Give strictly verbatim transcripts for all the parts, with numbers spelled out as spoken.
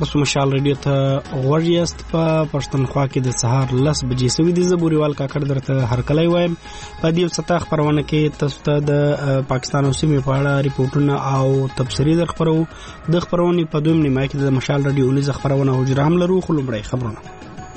تاسو مشال ریډیو ته غوږ یاست. په پښتونخوا کې د سهار لس بجې سوي دي. زه بوريوال کاکړ درته هرکلی وایم. په دې ستا خبرونه کې تاسو ته د پاکستان او سیمې په اړه ریپورتونه او تبصرې در خبرو. د خبرونې په دویم نیمه کې د مشال ریډیو نیز خبرونه حجره هم لرو. خو لومړی خبرونه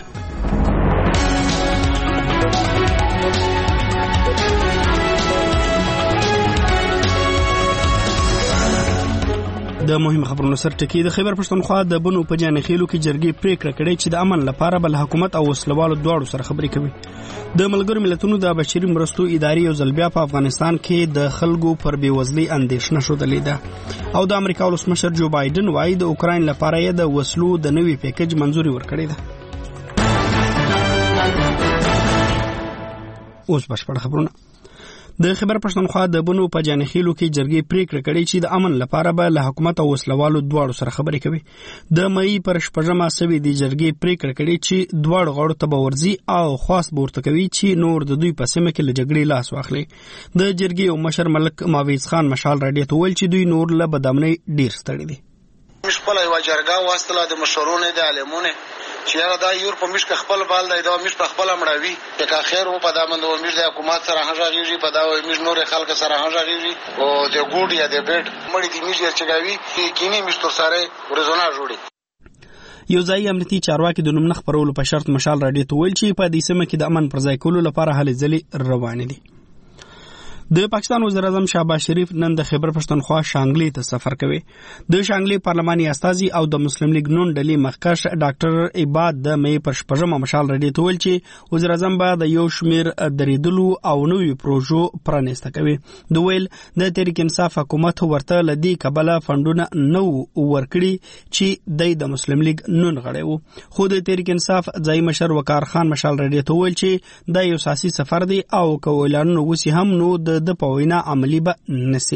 د مهمه خبرونو سر ټکی. د خیبر پښتونخوا د بنو په جانخیلو کې جرګې پریکړه کړې چې د امن لپاره بل حکومت او وسلوالو دواړو سره خبرې کوي. د ملګرو ملتونو د بشري مرستو ادارې یو ځل بیا په افغانستان کې د خلکو پر بیوزلۍ اندېښنه شودلې ده او د امریکا ولسمشر جو بایدن وايي د اوکراین لپاره یې د وسلو د نوي پیکج منځوري ورکړې ده. اوس بشپړ خبرونه. د خیبر پښتونخوا د بنو په جانخیلو کې جرګې پریکړه کړې چې د امن لپاره به له حکومت او وسلوالو دواړو سره خبرې کوي. د مئی پر شپږمه سوي د جرګې پریکړه کړې چې دواړو غړو ته به ورځي او خاص به ورته کوي چې نور د دوی په سیمه کې له جګړې لاس واخلي. د جرګې او مشر ملک ماویز خان مشال راډیو ته ویل چې دوی نور له بدامنۍ ډیر ستړي دي. مش په لای وجرګه واستله د مشورونه د علمونه چې هغه دا یور په مشک خپل بال دی دا مش په خپل مړاوي که خیر و په دامن و مش د حکومت سره هغه په دا مش نور خلک سره هغه او د ګوډ یا د بیٹ مړی دی مش چګاوي کینی مش تر سره ورزونه جوړي. یو ځای امنیتي چارواکي د نوم خبرولو په شرط مشال راډیو ته ویل چې په دې سیمه کې د امن پر ځای کولو لپاره هلې ځلې روانې دي. د پاکستان وزیر اعظم شهباز شریف نن د خیبر پښتونخوا شانګلي ته سفر کوي. د شانګلي پارلماني استازي او د مسلم لیگ نون ډلې مخکښ ډاکټر عباد د مې پر شپږمه مشال راډیو ته ویل چې وزیر اعظم به د یو شمیر درېدلو او نوې پروژو پرانیسته کوي. د ویل د تحریک انصاف حکومت ورته لدی کبله فندونه نو ورکړي چې د مسلم لیگ نون غړي وو. خو د تحریک انصاف ځای مشر وقار خان مشال راډیو ته ویل چې د یو سیاسي سفر دی او کوولانو وسی هم نو د د پوینا عملی به نسی.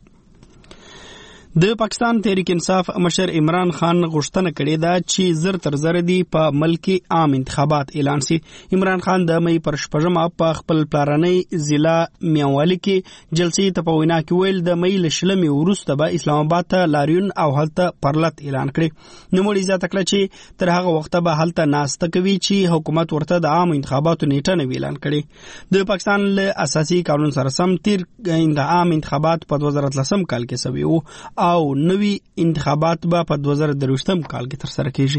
د پاکستان تحریک انصاف مشر عمران خان غوښتنه کړې ده چې زر تر زر دی په ملکی عام انتخابات اعلان سي. عمران خان د مې پر شپږمه په خپل پلارنۍ ضلع میانوالی کې جلسې ته په وینا کې ویل د مې لشلمې وروسته به اسلام آباد ته لاریون او هلته پرلط اعلان کړي. نوموړي زیاته کړه چې تر هغه وخته به هلته ناسته کوي چې حکومت ورته د عام انتخاباتو نیټه نه اعلان کړي. د پاکستان له اساسي قانون سره سم تیر د عام انتخابات په دوه زره اتلسم کال کې سوي وو او نوی انتخابات به په دوه زره درویشتم کال کې ترسره کیږي.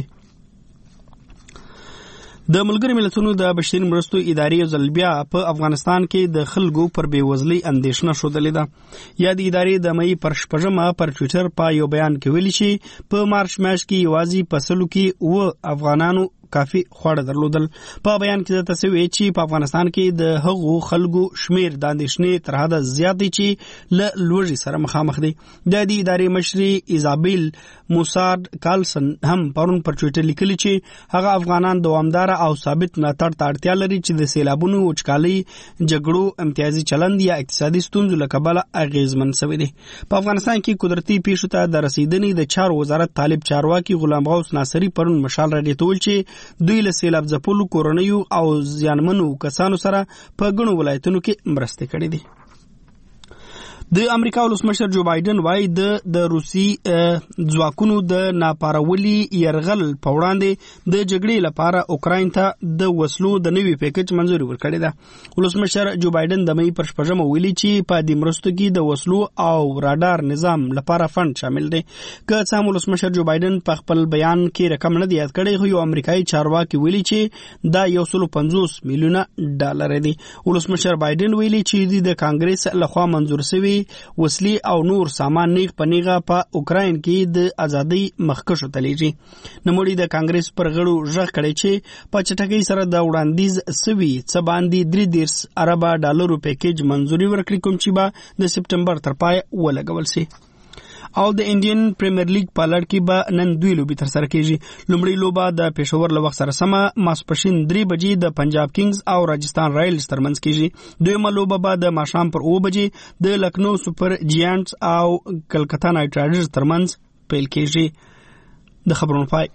د ملګرو ملتونو د بشري مرستو ادارې یو ځل بیا په افغانستان کې د خلکو پر بیوزلۍ اندېښنه ښودلې ده. یا د ادارې د مئی پر شپږمه پر ټویټر په یو بیان کې ویلي چې په مارچ میاشت کې یوازې په سلو کې اوه افغانانو کافي خواړه درلودل. په بیان کې د تسوی چې په افغانستان کې د هغو خلکو شمیر د اندېښنې تر حده زیات دي چې له لوږې سره مخامخ دي. د دې ادارې مشري ایزابیل موساد کالسن هم پرون پر ټویټر لیکلي چې هغه افغانان دوامدار او ثابت ملاتړ ته اړتیا لري چې د سیلابونو وچکالۍ جګړو امتیازي چلند یا اقتصادي ستونزو له کبله اغیزمن شوی دی. په افغانستان کې قدرتي پیښو ته د رسیدنې د چارو وزارت طالب چارواکي غلام غوث ناصری پرون مشال راډیو ته ویل چې دوی له سیلاب ځپلو کورنیو او زیانمنو کسانو سره په ګڼو ولایتونو کې مرستې کړې دي. د امریکا ولسمشر جو بایدن وايي د د روسي ځواکونو د ناپارولي يرغل په وړاندې د جګړې لپاره اوکراین ته د وسلو د نوي پیکج منځوري ورکړې ده. ولسمشر جو بایدن د مې پر شپږمه ویلي چې په دې مرستو کې د وسلو او راډار نظام لپاره فند شامل دی. که څه هم ولسمشر جو بایدن په خپل بیان کې رقم نه دی یاد کړی خو یو امریکایي چارواکي ویلي چې دا یو سل پنځوس میلیونه ډالر دی. ولسمشر بایدن ویلي چې د کانګرس لخوا منظور شوی وسلی او نور سامان نیغ پنیغه په اوکراین کې د ازادۍ مخکښو ته لیږي. نوموړي د کانګرس پر غړو ژغ کړی چې په چټکۍ سره د وړاندیز سوي څه باندې درې دېرش اربه ډالرو پیکج منځوري ورکړي کوم چې به د سپټمبر تر پای ولګول شي. او د انډین پریمیر لیګ په لړ کې به نن دوی لوبي تر سره کیږي. لومړی لوبه د پېښور له وخت سره سمه ماسپښین درې بجې د پنجاب کینګز او راجستان رایلز ترمنځ کیږي. دویمه لوبه به د ماښام پر اوه بجې د لکنو سپر جیانټس او کلکتا نایټ رایډرز ترمنځ پیل کیږي. د خبرونو پای.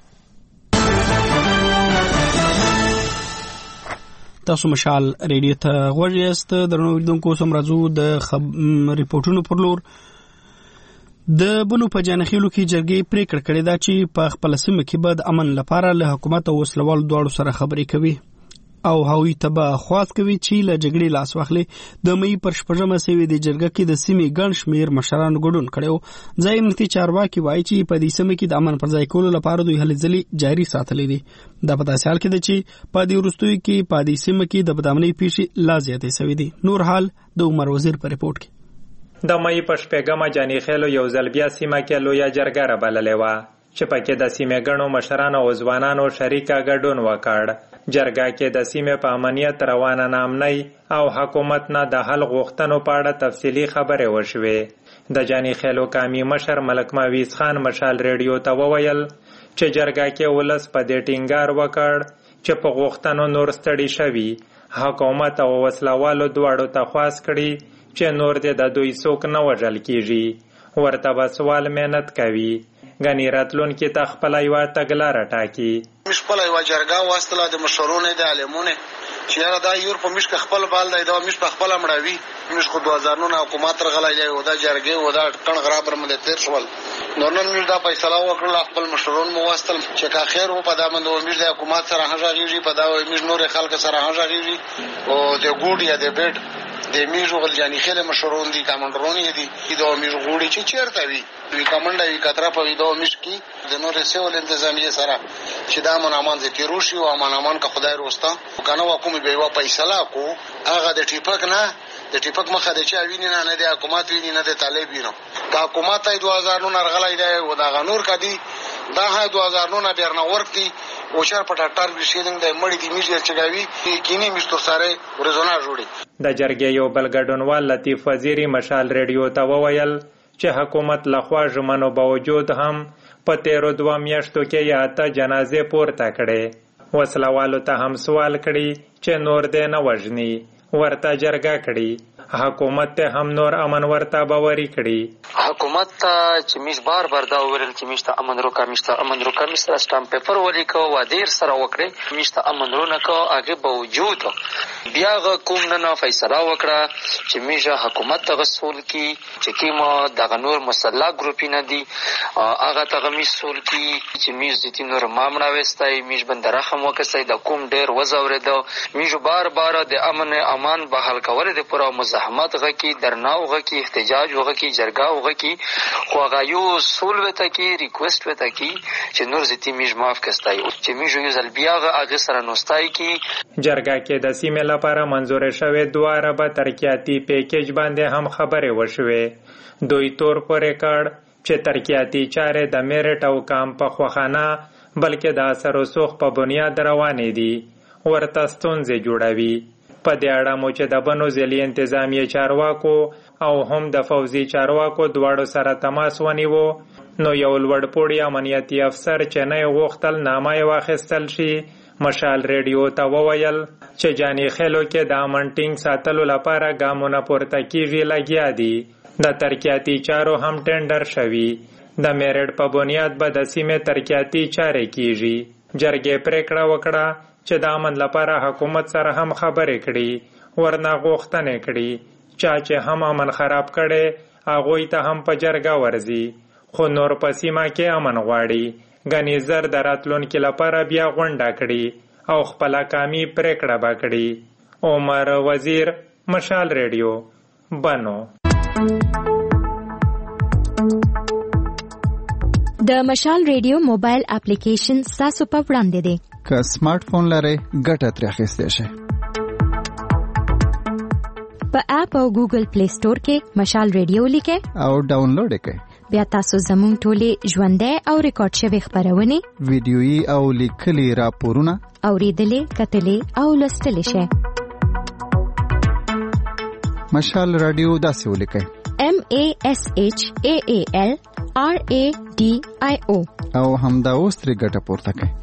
تاسو مشال ریډیو ته غوږ یاست. درنو اوریدونکو سم راځو د ریپورتونو پر لور. د بنو په جانخیلو کې جرګې پریکړه کړې ده چې په خپل سیمه کې به د امن لپاره له حکومت او وسلوال دواړو سره خبرې کوي او هغوی ته به خواست کوي چې له جګړې لاس واخلي. د مې پر شپږمه سوي د جرګه کې د سیمې ګڼ شمېر مشرانو ګډون کړی. ځای امنیتي چارواکي وایي چې په دې سیمه کې د امن پر ځای کولو لپاره دوی هلې ځلې جاري ساتلې دي. دا په داسې حال کې ده چې په دې وروستیو کې په دې سیمه کې د بدامنۍ پیښې لا زیاتې سوي دي. نور حال د عمر وزیر په رپورټ کې. د مې په شپږمه جانخیلو یو ځل بیا سیمه کې لویه جرګه رابللې وه چې پکې د سیمې ګڼو مشرانو او ځوانانو شریکه ګډون وکړ. جرګه کې د سیمې په امنیت، روانه نامنۍ او حکومت نه د حل غوښتنو په اړه تفصیلي خبرې وشوې. د جانخیلو قومي مشر ملک معویز خان مشال ریډیو ته وویل چې جرګه کې ولس په دې ټینګار وکړ چې په غوښتنو نور ستړي شوي. حکومت او وسلوالو دواړو ته خواست کړي چې نور دې د دوی څوک نه وژل کیږي، ورته به سوال محنت کوي. غنی راتلونکي ته خپله یوه تګلاره ټاکي. موږ خپله یوه جرګه واستله د مشرونو د عالمونه چې یاره دا یور په موږ خپل بال دی، دا موږ په خپله مړوي. موږ خو دوه هزار نونه حکومت رغلی دی او دا جرګې او دا کڼ غراب رمده تېر شول. نو نن موږ دا فیصله وکړله خپل مشرون مو واستل چې که خیر و په دا باندې موږ د حکومت سره هم غږېږي، په دا موږ نورې خلکو سره هم غږېږي او د ګوډ یا د بیډ د میژو غل جانخیل مشرون دي، کمانډرون یې دي. دا میژ غوړي چې چیرته وي وی کمانډه وی کتره په وی دا میژ کې د نورې سیول انتظامیه سره چې دا امن امان دې تیروشي او امان امان که خدای روستا کنه وکوم به یو فیصله کو هغه د ټیپک نه د ټیپک مخه د چا ویني نه نه د حکومت ویني نه د طالب ویني. دا حکومت ای دوه هزار نو رغلای دی او دا غنور کدي دا ها دوه هزار نو نه بیرنه ورتي او چر پټا ټار وشیدنګ د مړی دی میژ چګاوي کینی مستر سره ورزونه جوړي. د جرګې یو بل ګډونوال لطیف وزیری مشال ریډیو ته وویل چې حکومت لخوا ژمنو باوجود هم په تیرو دوه میاشتو کې یا اته جنازې پورته کړې. وسلوالو ته هم سوال کړي چې نور دې نه وژني، ورته جرګه کړي. حکومت ته هم نور امن ورته باوري کړي. حکومت ته چې میش بار بار دا وویل چې میش ته امن روکا میش ته امن روکا میش سره سټامپ پیپر ولیکو و دیر سره وکړي میش ته امن رونه کو هغه باوجود بیا غ کوم نه فیصله وکړه چې میش حکومت ته رسول کی چې کیما د نور مسلح ګروپ نه دي هغه ته مسول کی چې میش د نور مامنا وستای میش بندرخم وکړي د کوم ډیر وزورید میش بار بار د امن امان بحال کول د پوره مزاحمت غکی درناو غکی احتجاج وغکی جرګه وغکی خو هغه یو سول وته کی ریکوست وته کی چې نور زتی میش معاف کستای چې میش یو ځل بیا هغه سره نوستای کی. جرګه کې د سیمې لپاره منظور شوې دوه اربه ترقیاتي پیکیج باندې هم خبرې وشوې. دوی تور پورې کړ چې ترقیاتي چارې د میرټ او کام په خوخانه بلکې د اثر او سوخ په بنیاد روانې دي، ورته ستونزې جوړوي. په دې اړه مو چې د بنو ضلعي انتظامیې چارواکو او هم د فوزي چارواکو دواړو سره تماس ونیو نو یو لوړپوړي امنیتي افسر چې نه غوښتل نامه یې واخیستل شي مشال ریډیو ته وویل چې جانخیلو کې د امن ټینګ ساتلو لپاره ګامونه پورته کیږي لګیا دي. د ترقیاتي چارو هم ټینډر شوي. د میرټ په بنیاد به د سیمې ترقیاتي چارې کیږي. جرګې پریکړه وکړه چې د امن لپاره حکومت سره هم خبرې کړي، ورنه غوښتنې کړي چا چې هم امن خراب کړي هغوی ته هم په جرګه ورځي. خو نور په سیمه کې امن غواړي. ګنې زر د راتلونکي لپاره بیا غونډه کړي او خپله قامي پریکړه به کړي. عمر وزیر، مشال ریډیو، بنو. د مشال ریډیو موبایل اپلیکیشن ستاسو په وړاندې دی. که سمارټ فون لرئ ګټه ترې اخیستی شئ. په اپ او ګوګل پلی سٹور کې مشال ریډیو لیکئ او ډاونلوډ یې کړئ. بیا تاسو زموږ ټولې ژوندۍ او ریکارډ شوې خپرونې، ویډیويي او لیکلي راپورونه اورېدلې، کتلې او لوستلی شئ. مشال رادیو داسې ولیکئ: M A S H A A L R A D I O او همدا اوس ترې ګټه پورته کړئ.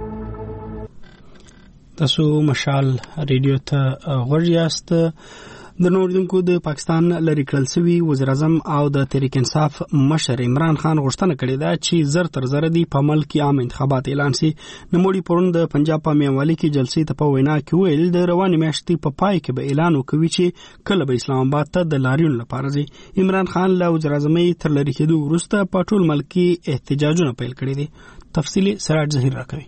تاسو مشال ریډیو ته غوږ یاست. د نوردونکو د پاکستان لری کړل سوي وزیر اعظم او د تحریک انصاف مشر عمران خان غوښتنه کړې ده چې زر تر زر دی په ملک کې عام انتخابات اعلان شي. نموړي پرون د پنجاب په میوالي کې جلسې ته په وینا کې ویل د رواني میاشتې په پای کې به اعلان وکوي چې کله به اسلام آباد ته د لاریون لپاره ځي. عمران خان له وزیر اعظم تر لری کېدو وروسته په ټول ملک کې احتجاجونه پیل کړي دي. تفصیلی سراج ظهیر راکوي.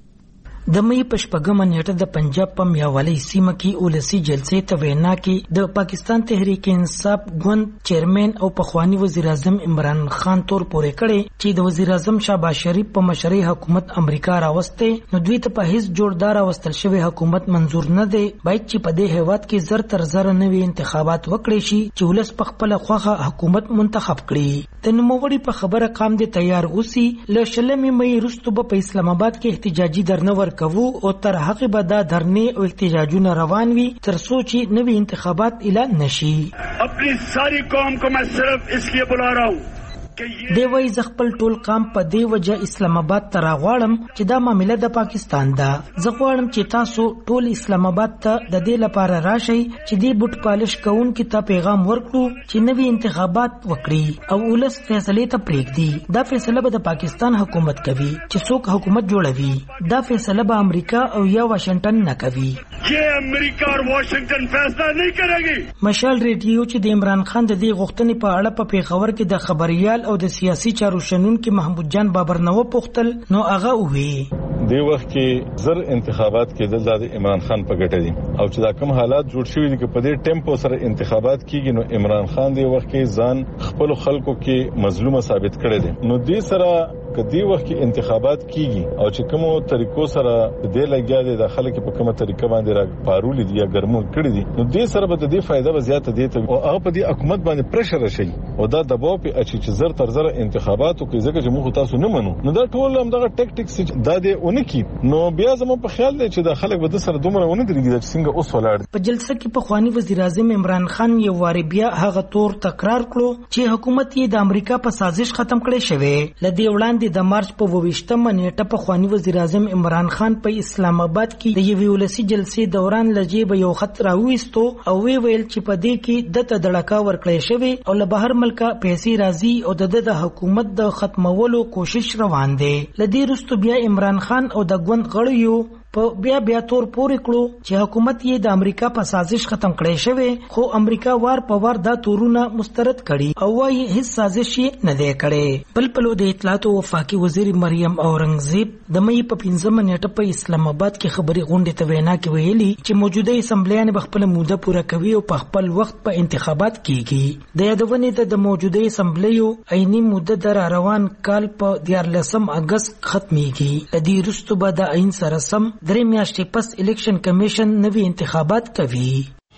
د مې په شپږمه نیټه د پنجاب په میاوالی سیمه کې اولسي جلسې ته وینا کې د پاکستان تحریک انصاف ګوند چیرمن او پخوانی وزیر اعظم عمران خان تور پورې کړي چې د وزیر اعظم شهباز شریف په مشرۍ حکومت امریکا راوسته نو دوی ته په هیڅ جوړدار واستل شوی حکومت منزور نه دی، باید چې په دې هیواد کې زر تر زر نوي انتخابات وکړي شي چې ولس په خپل خوخه حکومت منتخب کړي. د نوموړي په خبره قام دي تیار اوسي. له شلمې مې وروسته په اسلام آباد کې احتجاجي درنه کوو او تر هغه به دا دھرنې او احتجاجونه روان وي تر څو چې نوي انتخابات اعلان نشي. اپنی ساری قوم کو میں صرف اس لیے بلا رہا ہوں دی وای ز خپل ټول قام په دی وجه اسلام آباد ته راغواړم چې دا معاملې د پاکستان ده. زه غواړم چې تاسو ټول اسلام آباد ته د دې لپاره راشئ چې دی بوت پالش کوونکو ته پیغام ورکړو چې نوي انتخابات وکړي او ولس فیصله ته پرېږدي. دا فیصله به د پاکستان حکومت کوي چې څوک حکومت جوړوي. دا فیصله به امریکا او یا واشنگټن نه کوي. یہ امریکا اور واشنگټن فیصله نه کوي. مشال ریډیو چې د عمران خان د دې غوښتنې په اړه په پیښور کې د خبريال او د سیاسي چارو شنونکو محمود جان بابر نو پوښتل نو هغه وی دی وخت کې زر انتخابات کېدل د عمران خان په ګټه دي او چې دا کوم حالات جوړ شوي دي چې په دې ټیمپو سره انتخابات کیږي نو عمران خان دی وخت کې ځان خپل خلکو کې مظلومه ثابت کړي دي. نو دې سره کدی وخت کې انتخابات کیږي او چې کومو طریقو سره دې لګیا دي د خلکو په کومه طریقه باندې را پارول دي یا ګرمول کړي دي نو دې سره به د دې فائدہ زیاته دي او هغه په دې حکومت باندې پریشر شي او دا دباو په اچي چې زر تر زر انتخاباتو کې ځکه چې موږ تاسو نه منو نو دا ټول هم دغه ټیکټکس دا دې اونکي نو بیا زموږ په خیال دی چې د خلک به د سره دومره ونه درېږي چې څنګه اوس ولاړ. په جلسه کې پخوانی وزیر اعظم عمران خان یو واری بیا هغه تور تکرار کړو چې حکومت یې د امریکا په سازش ختم کړي شوی. لدی وړاندې د مارچ په ویشتمه نیټه پخوانی وزیر اعظم عمران خان په اسلام آباد کې د یوې ولسی جلسې دوران لجیب یو خط راوېستو او وی ویل چې په دې کې د تدړکا ورکړې شوی او له بهر ملکه پیسې راځي او د د حکومت د ختمولو کوشش روان دی. لدی رستو بیا عمران خان او د ګوند غړیو په بیا بیا تور پورې کړو چې حکومت یې د امریکا په سازش ختم کړي شوی خو امریکا وار په وار دا تورونه مسترد کړي او وايي هیڅ سازش یې نه دی کړي. بل پلو د اطلاعات او وفاقي وزیر مریم اورنګزیب د مې په پنځمه نیټه په اسلام آباد کې خبري غونډه ته وینا کې ویلي چې موجوده اسمبلیان په خپل موده پوره کوي او په خپل وخت په انتخابات کیږي. د یادونې د موجوده اسمبلیو عیني موده در روان کال په دیارلسم اگست ختميږي. د دې وروسته به د عین سره سم درې میاشتې پس الیکشن کمیشن نوي انتخابات کوي.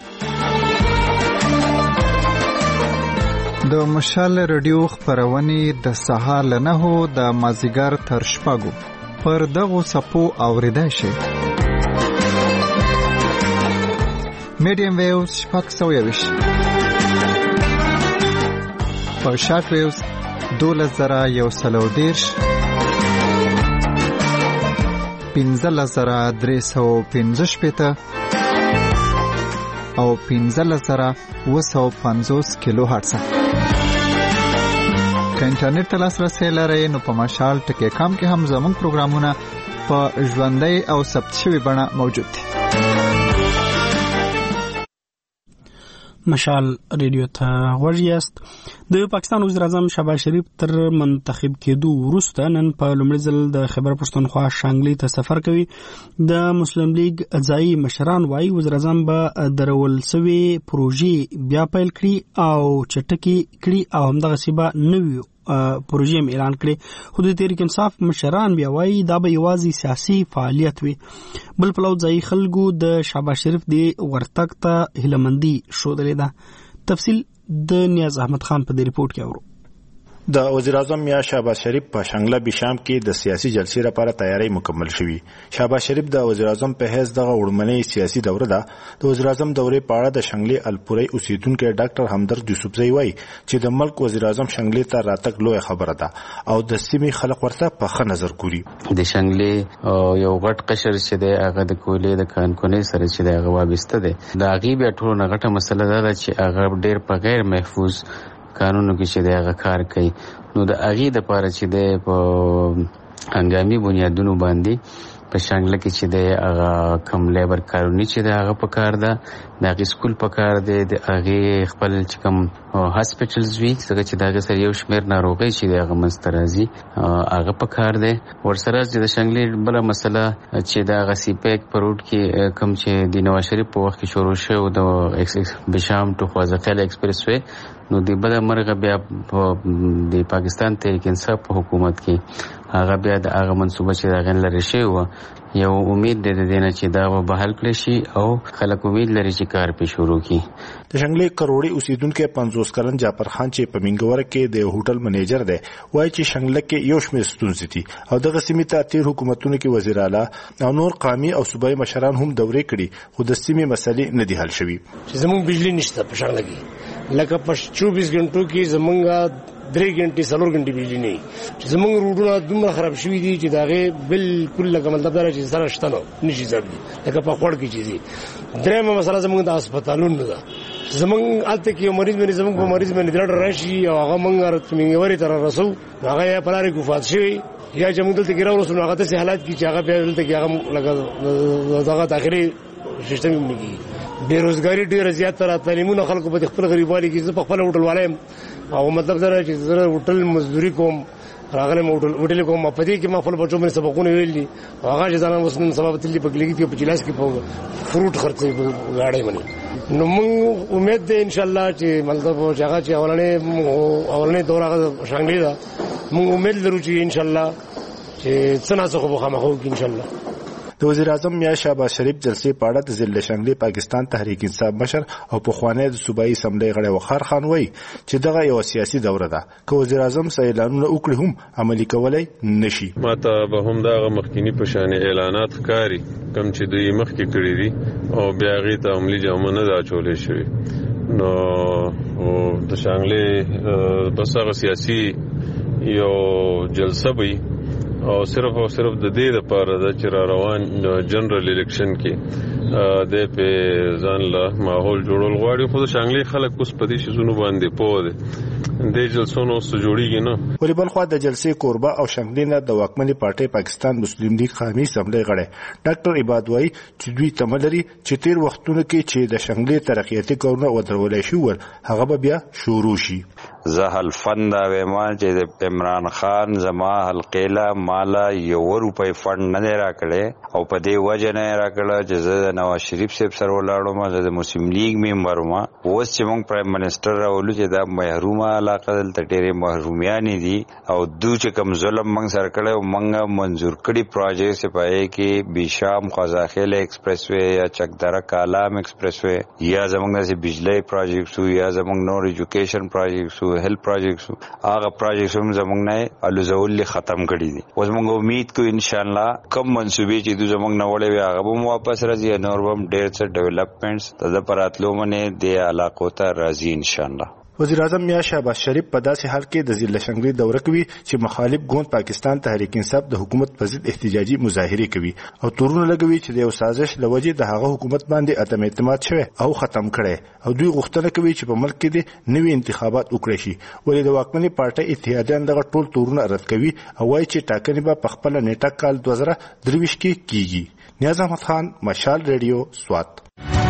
د مشال رادیو خبرونه د سهار له نهو د مازیګر تر شپږو پر دغو صفو اوریدای شي. میډیم ویوز شپږ سوه یویش په شارټ ویوز دولس زره یو سل او دېرش پنځلس زره درې سوه پنځه شپېته او پنځلس زره اووه سوه پنځوس کیلو هرټز. که انټرنیټ ته لاسرسی لرئ نو په مشال ټکی کام کې هم زموږ پروګرامونه په ژوندۍ او ثبت شوي بڼه موجود دي. مشال ریډیو ته غوږ یاست. د پاکستان وزیر اعظم شهباز شریف تر منتخب کېدو وروسته نن په لومړي ځل د خیبر پښتونخوا شانګلې ته سفر کوي. د مسلم لیگ ځایي مشران وايي وزیر اعظم به درول سوي پروژې بیا پیل کړي او چټکي کړي او همدغسې به نوي پروژې اعلان کړي. خو د تحریک انصاف مشران بیا وايي دا به یوازې سیاسي فعالیت وي. بل پلو ځایي خلکو د شهباز شریف د ورتګ ته هیلهمندي ښودلې ده. تفصیل د نیاز احمد خان په دې ریپورت کې اورو. د وزیر اعظم یا شهباز شریف په شانګله بشام کې د سیاسي جلسې لپاره تیاری مکمل شوی. شهباز شریف د وزیر اعظم په حیث دغه وړمنۍ سیاسي دوره ده. د وزیر اعظم دورې په اړه د شانګلې الپورۍ اوسیدونکو ډاکټر همدرد یوسفزئی وایي چې د ملک وزیر اعظم شانګلې ته راتګ لوی خبره ده او د سیمې خلک ورته په ښه نظر ګوري. د شانګلې یو غټ قشر چې دی هغه د کولې د کانکونې سره چې دی هغه وابسته دی. د هغې بیا ټولو نه غټه مسله دا ده چې هغه ډېر په غیر محفوظ قانونو کې چې دی هغه کار کوي. نو د هغې دپاره چې دی په هنګامي بنیادونو باندې په شانګله کې چې دی هغه کم لیبر کارونی چې دی هغه په کار ده، د هغې سکول په کار دی، د هغې خپل چې کوم هاسپیټلز وي ځکه چې د هغې سره یو شمېر ناروغۍ چې دی هغه منځته راځي هغه په کار دی. ورسره چې د شانګلې بله مسله چې د هغه سیپیک په روډ کې کوم چې د نواز شریف په وخت کې شروع شوی د بشام ټو خوازقیل ایکسپریس وی، نو د بده مرغه بیا د پاکستان تحریک انصاف په حکومت کې هغه بیا د هغه منصوبه چې د هغې لرې شوې وه، یو امید دی د دې نه چې دا به بحال کړی شي او خلک امید لري چې کار پې شروع کړي. د شانګلې کروړې اوسیدونکی پنځوس کلن جعفر خان چې په مینګوره کې د هوټل منیجر دی وایي چې شانګله کې یو شمېر ستونزې دي او دغه سیمې ته تیر حکومتونو کې وزیر اعلی او نور قومي او صوبایي مشران هم دورې کړي خو د سیمې مسلې نه دي حل شوي. چې زموږ بجلی نشته په شانګله کې، لکه په چوبیس غنټو کې زمونږ درې غنټې څلور غنټې بجلی نه وي، چې زمونږ روډونه دومره خراب شوي دي چې د هغې بالکل لکه مطلب دا چې سره شته نه نشي ضبطي، لکه په خوړ کې چې دي. درېیمه مسله زمونږ د هسپتالونو ده. زمونږ هلته کې یو مریض باندې زمونږ په مریض باندې درډ راشي او هغه موږ مینګورې ته رارسو، هغه یا په لارې کې وفات شوی یا چې موږ دلته کې راورسو نو هغه داسې حالات کې چې هغه بیا دلته کې هغه لکه دغه داخلي سیستم یې نه کېږي. بېروزګاري ډېره زیاته را تعلیمونه خلکو په خپل غریبوالي کې زه په خپله هوټل والا یم او مطلب دا چې زه هوټل مزدوري کوم راغلی م هوټل کوم په دې کې ما خپل بچو باندې سبقونه ویل دي او هغه چې ځانان اوس نن سبا به تللي په کلیګي کې په جلاس کې په فروټ خرڅوي په ګاډۍ باندې. نو موږ امید دی انشاءالله چې مطلب چې هغه چې اولنۍ اولنۍ دوره هغه شانګلې ده، موږ امید لرو چې انشاءالله چې څه ناڅه خو به خامخا وکړي انشاءالله. د وزیر اعظم یا شهباز شریف جلسې په اړه د ضلع شانګلې پاکستان تحریک انصاف مشر او پخوانی د صوبایي اسمبلۍ غړی وقار خان وایي چې دغه یو سیاسي دوره ده که وزیر اعظم څه اعلانونه وکړي هم عملي کولی نشي. ماته به هم دغه مخکینی په شان اعلانات ښکاري کوم چې دوی مخکې کړي دي او بیا هغې ته عملي جامه نه ده اچولی شوې. نو د شانګلې بس هغه سیاسي یو جلسه وي او صرف او صرف د دې لپاره د چې را روان جنرال الیکشن کې د په ځان له ماحول جوړول غواړي، خو د شانګلې خلک اوس په دې شیزونو باندې پوه دي د جلسونو اوس جوړیږي نه. ولې بل خوا د جلسې کوربه او شانګلې نه د واکمنې پارټۍ پاکستان مسلم لیگ قومي اسمبلۍ غړی ډاکټر عباد وایي چې دوی تمه لري چې تیر وختونو کې چې د شانګلې ترقیاتي کارونه ودرولی شول هغه به بیا شروع شي. زه حلفن دا ویما چې د عمران خان زما حلقې له ماله یو روپۍ فنډ نه دی راکړی او په دې وجه نه یې راکړه چې زه د نواز شریف صاحب سره ولاړم، زه د مسلم لیگ ممبر وم. اوس چې موږ پرایم منسټر راولو چې دا محرومه علاقه دلته ډېرې محرومیانې دي او دو چې کوم ظلم موږ سره کړی او موږ منظور کړي پروجیکټ چې په هغې کې بیشام خوازاخیل ایکسپریس وی یا چکدره کالام ایکسپریس وی یا زموږ داسې بجلی پروجیکټس وو یا زموږ نور ایجوکیشن پروجیکټس وو هیلث پروجیکټس وو، هغه پروجیکټس هم زموږ نه الوزول ختم کړي دي. اوس موږ امید کوو انشاءالله کم منصوبې چې دوی زموږ نه وړې وي هغه به هم واپس راځي، نور به هم ډېر څه ډیولپمنټس د ده په راتلو باندې دې علاقو ته راځي انشاءالله. وزیر اعظم یا شهباز شریف په داسې حال کې د ضلع شانګلې دوره کوي چې مخالف ګوند پاکستان تحریک انصاف د حکومت په ضد احتجاجي مظاهرې کوي او تورونه لګوي چې د یو سازش له وجې د هغه حکومت باندې عدم اعتماد شوی او ختم کړی او دوی غوښتنه کوي چې په ملک کې د نوي انتخابات وکړي شي. ولې د واکمنې پارټۍ اتحادیان دغه ټول تورونه رد کوي او وایي چې ټاکنې به په خپله نیټه کال دوه زره درویشت کې کیږي. نیاز احمد خان، مشال ریډیو، سوات.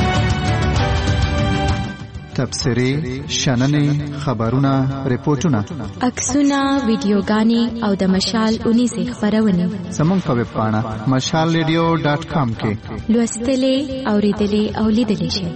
تبصرې، شننې، خبرونه، ریپورتونه، عکسونه، ویډیوګانې او د مشال اونیزې خپرونې زموږ په ویب پاڼه مشال ریډیو ډاټ کام کې لوستلې، اورېدلې او لیدلې شئ.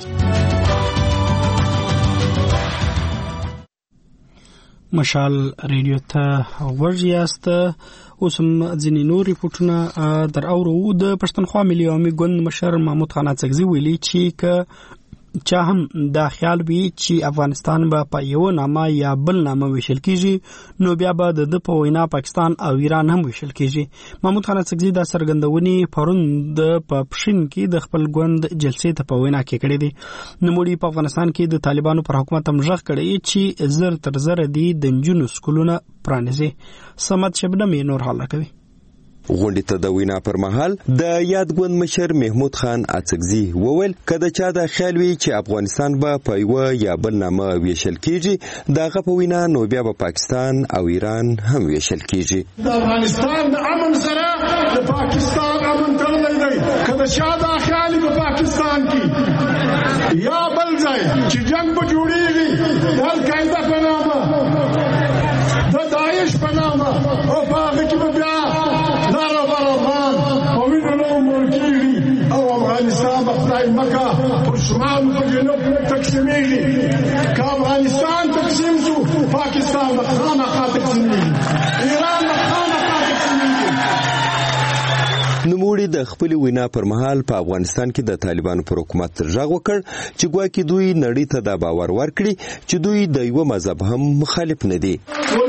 مشال ریډیو ته ورژ یاست. اوس هم ځینې نور ریپورټونه در اورو. د پښتونخوا ملي عوامي ګوند مشر محمود خان اڅکزي ویلي چې که چا هم دا خیال وي چې افغانستان به په یو نامه یا بل نامه ویشل کیږي نو بیا به د په وینا پاکستان او ایران هم ویشل کیږي. محمود خان اڅکزي دا څرګندونې پرون د پښین کې د خپل ګوند جلسې ته په وینا کې کړې دي. نوموړي په افغانستان کې د طالبانو پر حکومت هم ژغ کړی چې زر تر زر دي د نجونو سکولونه پرانیزي. سمت شبنم یې نور حاله کوي. غونډې ته د وینا پر مهال د یاد ګوند مشر محمود خان اڅکزي وویل کله چې دا خیال وي چې افغانستان به په یو یا بل نامه ویشل کیږي دغه په وینا نو بیا به پاکستان او ایران هم ویشل کیږي. د افغانستان د امن سره د پاکستان امن تړلی دی. کله چې دا خیال په پاکستان کې یا بل ځای چې جنگ به جوړیږي د القاعده په نامه د داعش په نامه او په هغه کې به بیا لاره برابان په وینو نه مړ او افغانستان به خدای مکه پر شمال په جنوب تقسیمېږي. که افغانستان تقسیم شو پاکستان به خامخا تقسیمېږي، ایران به خامخا تقسیمېږي. نوموړي د خپل وینا پر مهال په افغانستان کې د طالبانو پر حکومت ژغ وکړ چې ګواکې دوی نړۍ ته دا باور ورکړي چې دوی د یو مذهب هم مخالف نه دي.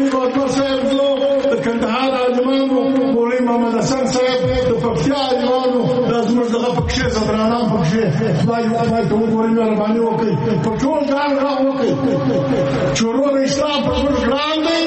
د کندهار عالمانو مولوي محمد حسن صاحب د پکتیا عالمانو د زموږ دغه پکښې زبرانان پکښې خدای خدای ته وګورئ مهرباني وکړئ په ټول ځان را وکړئ چې ورور اسلام په موږ ګران دی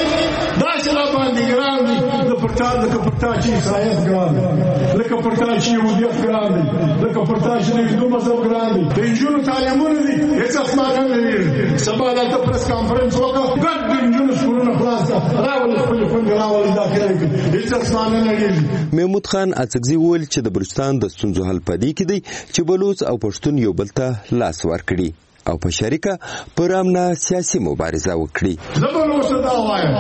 داسې را باندې ګران دی د پرتا لکه پرتا چې عیسایت ګران دی لکه پرتا چې یهودیت ګران دی لکه پرتا چې د هندو مذهب ګران دی. د نجونو تعلیمونه دي هېڅ اسمانه نه لري. سبا دلته پرس کانفرنس وکړه ګډ د نجونو سکولونه خلاص کړه راولې خپلې خویندې راولې دا کړی هېڅ اسمانه نه لري. محمود خان اڅکزي وویل چې د بلوچستان د ستونزو حل په دې کې دی چې بلوچ او پښتون یو بل ته لاس ورکړي او په شریکه پر امن سیاسي مبارزه وکړي. زه به نو څه دا وایم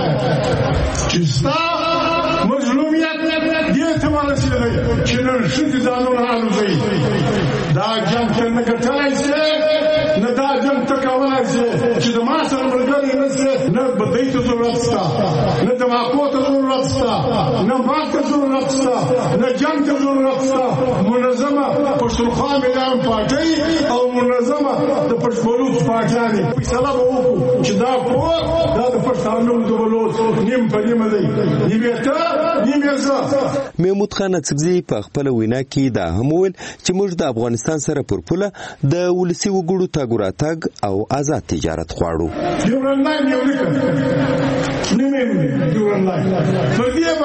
چې ستا مظلومیت دې ته ورسېدی چې نن ښځې ځانونه الوځوي. دا جنګ ته نه ګټلی شې نه دا جنګ ته کولی شې چې د ما سره ملګری نه شې نه بدۍ ته ضرورت شته نه دماغو ته ضرورت شته نه مال ته ضرورت شته نه جنګ ته ضرورت شته. منظمه پښتونخوا میدان پارټۍ او منظمه د بلوچ پاکستاني فیصله به وکړو چې دا کور دا د پښتانه د بلوچ نیم په نیمه دی نیمه ته نیمه زه. محمود خان اڅکزي په خپل وینا کې دا هم وویل چې موږ د افغانستان سره پر پوله د ولسي وګړو تګ راتګ او آزاد تجارت غواړو. ډیورنډ یو لیکل نیمه ډیورنډ په دې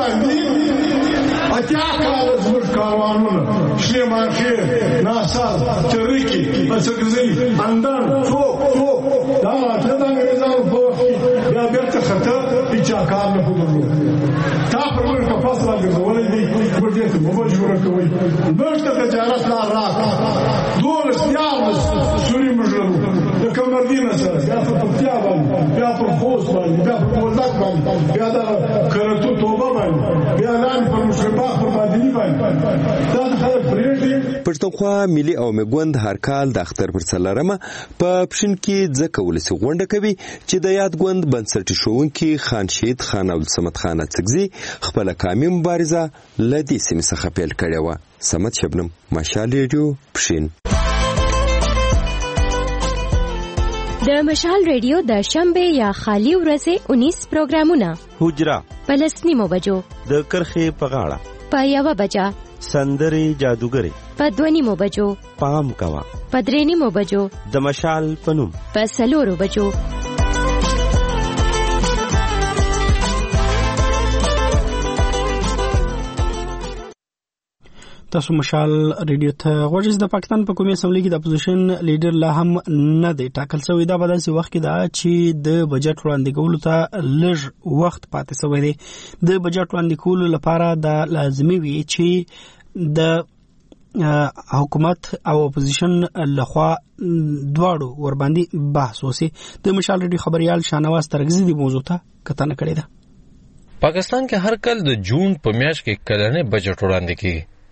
باندې اتیا کاله زموږ کاروانونه شیماخې ناصر چریکي اڅکزي اندان څوک څوک دا ټول د انګریزانو په وخت کې بیا بیرته خطر هیڅ کار نه پدرلو. تا پر موږ په فاس راګرځولې دي موږ دې ته مجبور کوي موږ ته تجارت لار راک دولس دیارلس سوري موږ لرو د کمردینه سره بیا په پکتیا باندې بیا په خوست باندې بیا په بولدک باندې بیا د کرتو توبه باندې بیا لاندې په مشرباغ په مدني باندې دا خلک پرېږدي. پښتونخوا ملي او مګوند هر کال د اختر پر څلرمه په پښین کې ځکه ولسي غونډه کوي چې د یاد ګوند بنسټي ښوونکي خان شهید خان عبدالصمد خان اڅکزي خپله قامي مبارزه له دې سیمې څخه پیل کړې وه. سمت شبنم، مشال ریډیو، پښین. د مشال ریډیو د شنبه یا خالی ورځې انیس پروګرامونه حجره پلسنیمو بجو د کرخې په غاړه په یوه بجه سندري جادوګري په دوه نیمو بجو پام کوا په درې نیمو بجو د مشال په نوم په څلورو بجو. تاسو مشال ریډیو ته غوږی. د پاکستان په قومي اسمبلی کې د اپوزیشن لیډر لا هم نه دی ټاکل شوی. دا په داسې وخت کې دا چې د بجټ وړاندې کولو ته لږ وخت پاتې شوی دی. د بجټ وړاندې کولو لپاره دا لازمي وي چې د حکومت او اپوزیشن لخوا دواړو ور باندې بحث وسی. د مشال ریډیو خبريال شاهنواز ترغزي د موضوع ته کتنه کړې ده. پاکستان کې هر کال د جون په میاشت کې کلنې بجټ وړاندې کیږي.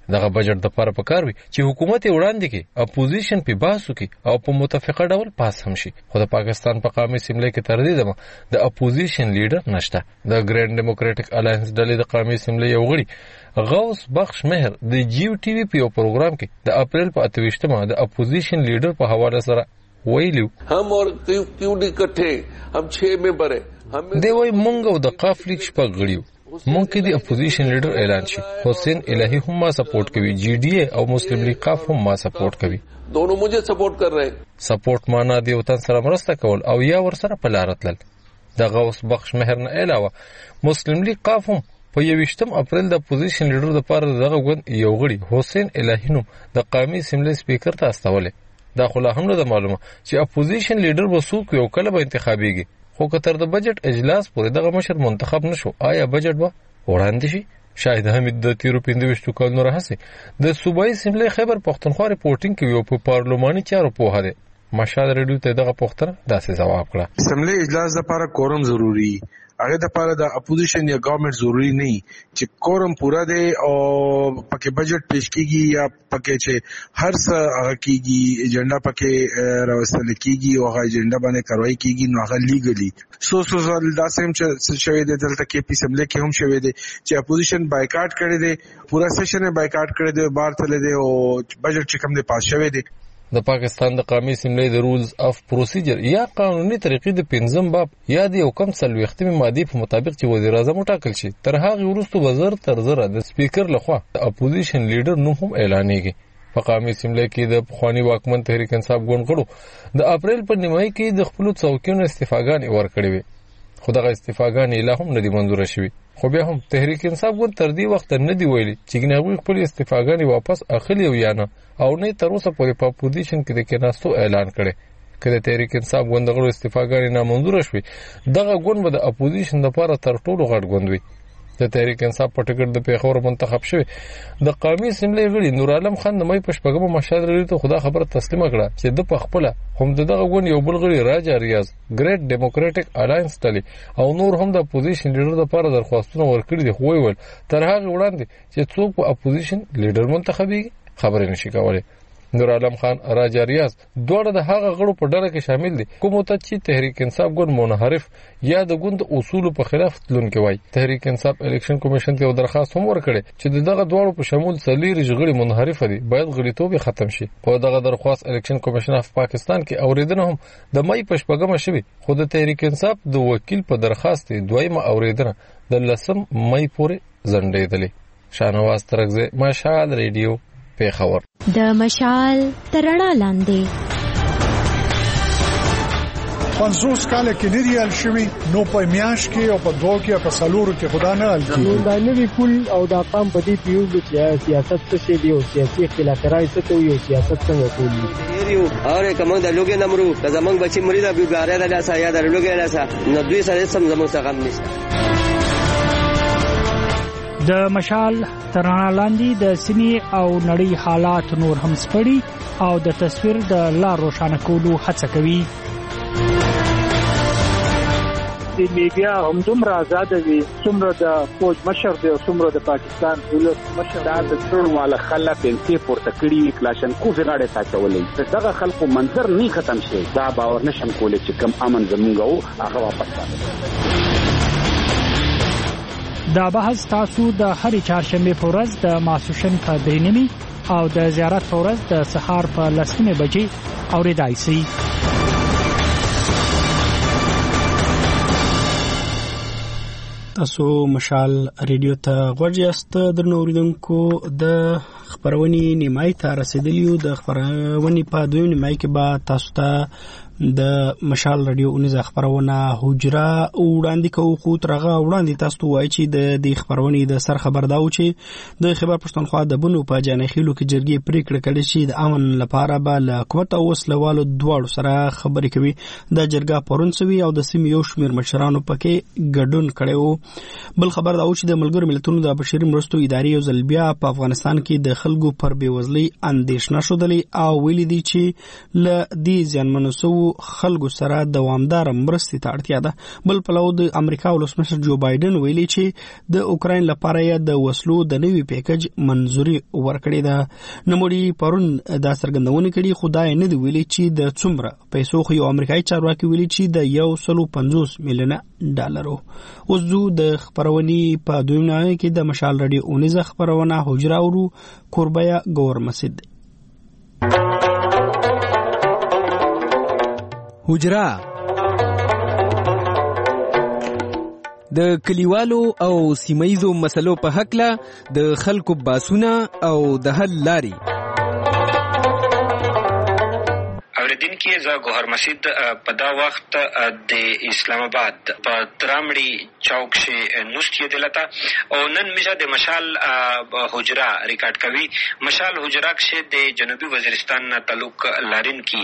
دغه بجټ د لپاره پکار وي چې حکومت وړاندې کې اپوزیشن په باسو کې او په متفقه ډول پاس هم شي. خو د پاکستان په قومي اسمبلی کې تر دې دمه د اپوزیشن لیډر نشته. د ګرینډ ډیموکراټک الاینس ډلې د قومي اسمبلی یو غړي غوث بخش مهر د جیو ټي وي په یو پروګرام کې د اپریل په اته ویشتمه د اپوزیشن لیډر په حواله سره ویلو هم اور کیو ډی کټه هم چھ ممبر هم دی وای مونږ او د قاف لیگ شپږ غړیو. مونږ کې د اپوزیشن لیډر اعلان شي. حسین الہی هم ما سپورټ کوي، جی ڈی اے او مسلم لیگ قاف هم ما سپورټ کوي. دونوں مجھے سپورٹ کر رہے. سپورټ معنا دی وطن سره مرسته کول او یا ور سره پلارتل. د غوث بخش مهر نه علاوه مسلم لیگ قاف هم په یویشتم اپریل د اپوزیشن لیډر د پاره دغه غوند یو غړي حسین الہی نوم د قومي اسمبلی سپیکر ته استولې. دا خو لا هم نه معلومه چې اپوزیشن لیډر به څوک یو کله به انتخابيږي. خو کتر د بجټ اجلاس پورې دغه مشر منتخب نشو، آیا بجټ به وړاندې شي؟ شاید حمید د تیرو پنځه کال نور هسي د صوبایي اسمبلی خیبر پختونخوا ریپورټینګ کوي په پارلماني چارو په هره مشال ریډیو ته دغه پختنه داسې جواب کړه. اسمبلی اجلاس لپاره کورم ضروری، هغه د لپاره د اپوزیشن یا ګورنمنت ضروری نه چې کورم پورا دی او پکې بجټ پیش کیږي یا پکې چې هر څه هغه کیږي ایجنډا پکې راوستل کیږي او هغه ایجنډا باندې کاروایی کیږي نو هغه لیګلی سو سو ځل داسې چې شوی دی دلته کې په اسمبلی کې هم شوی دی چې اپوزیشن بایکاټ کړی دی، پورا سیشن یې بایکاټ کړی دی، بار تللی دی او بجټ چې کوم دی پاس شوی دی. د پاکستان د قومي اسمبلی د رولز اف پروسیجر یا قانوني طریقې د پنځم باب یا د یو کم څلوېښتمې مادې په مطابق چې وزیر اعظم وټاکل شي، تر هغې وروسته به زر تر زره د سپیکر لخوا د اپوزیشن لیډر نوم هم اعلانېږي. په قومي اسمبلی کې د پخواني واکمن تحریک انصاف ګوند غړو د اپریل په نیمایي کې د خپلو څوکیونو استعفاګانې ورکړې وې، خو دغه استعفاګانې لا هم نه دي منظوره شوي. خو بیا هم تحریک انصاف ګوند تر دې وخته نه دی ویلي چې ګنې هغوی خپلې استعفاګانې واپس اخلي او یا نه، او نه تر اوسه پورې په اپوزیشن کې د کېناستو اعلان کړی. که د تحریک انصاف ګوند د غړو استعفاګانې نامنظوره شوي، دغه ګوند به د اپوزیشن دپاره تر ټولو غټ ګوند وي. د تحریک انصاف په ټکټ د پیښور منتخب شوی د قومي اسمبلی غړي نور عالم خان د مې په شپږمه مشهد لري ته خدا خبره تسلیمه کړه چې د پخپله هم دغه ګوند یو بل غړي راجا ریاض ګریټ ډیموکراټک الاینس ډلې او نور هم د اپوزیشن لیډر لپاره درخواستونه ورکړي دي، خو ویل تر هغه وړاندې چې څوک په اپوزیشن لیډر منتخبيږي خبرې نشي کولای. نور عالم خان راجا ریاض دواړه د هغه غړو په ډله کې شامل دي کوم ته چې تحریک انصاف ګوند منحرف یا د ګوند اصول په خلاف تلونکي وای. تحریک انصاف الیکشن کمیشن ته یو درخواست هم ورکړي چې دغه دواړو په شمول څلور غړي منحرف دي، باید غړیتوب ختم شي. په دغه درخواست الیکشن کمیشن اف پاکستان کې اوریدنه هم د مې په شپږمه شوی، خو د تحریک انصاف د وکیل په درخواست دویمه اوریدنه د لسم مې پورې ځنډېدلې. شاهنواز ترغزه، مشال ریډیو، پیښور. د مشال ترڼا لاندې پنځوس کاله کې نه دی حل شوی، نو په میاش کې او په دوه کې په سلورو کې خدا نه حل کیږي. دا نوی پول او دا قام په دې پیوږي چې سیاست څه شی دی او سیاسي اختلافات څه کوي او سیاست څنګه کوي. یو اور کوم د لوګي نمرو د زمنګ بچی مریدا بیګاره د لاسه یا د لوګي لاسه نو دوی سره سم زموږ څخه غم نشته. د مشال ترڼا لاندې د سیمې او نړۍ حالات نور هم سپړي او د تصویر د لار روښانه کولو هڅه کوي. د میډیا هم دومره آزاد دي څومره د فوج مشر دی او څومره د پاکستان دولت مشر دا د ټول مال خلک انتی پورته کړي کلاشنکوف غاړه تاچولې. دغه خلکو منظر نه ختم شي، دا باور نشم کولای چې کم امن زمونږ او هغه واپس راځي. دا بحث تاسو د هرې چهارشنبه په ورځ د ماسوشن په درې نیمې او د زیارت په ورځ د سهار په لس نیمې بجې اورېدای شئ. تاسو مشال ریډیو ته غوږ یاست. درنو اوریدونکو، د خبرونې نیمای ته رسیدلیو. د خبرونې په دویم نیمای کې به تاسو ته د مشال رادیو اونیزه خبرونه حجره وړاندې کوو، خو ترغه وړاندې تاسو ته وایي چې د دې خبرونې د سر خبر دا و چې د خیبر پښتونخوا د بنو په جانخیلو کې جرګې پریکړه کړې چې د امن لپاره به له حکومت او وسلوالو دواړو سره خبرې کوي. د جرګه پرون سوي او د سیمې یو شمېر مشرانو پکې ګډون کړی و. بل خبر دا و چې د ملګرو ملتونو د بشري مرستو ادارې یو ځل بیا په افغانستان کې د خلکو پر بېوزلۍ اندېښنه ښودلې او ویلي دي چې له دې زیانمنو سوو خلکو سره دوامدار مرستې ته اړتیا ده. بل پلو د امریکا ولسمشر جو بایدن ویلي چې د اوکراین لپاره یې د وسلو د نوي پیکج منزوري ورکړې ده. نوموړي پرون دا څرګندونه کړې، خو دا یې نه دی ویلي چې د څومره پیسو، خو یو امریکایي چارواکي ویلي چې د یو سلو پنځوس میلیونه ډالرو. اوس ځو د خپرونې په دویم نامه کې د مشال رادیو اونیزه خپرونه حجره ورو کوربیا ګور مسجد حجره د کلیوالو او سیمایزو مسلو په حقله د خلکو باسونه او د حل لاري. اوریدونکو زه ګوهر مسجد په دا وخت د اسلام آباد په ترامړي چوک کې نوستي دلته او نن میشه د مشال حجره ریکارډ کوي. مشال حجره کې د جنوبي وزیرستان تعلق لارین کی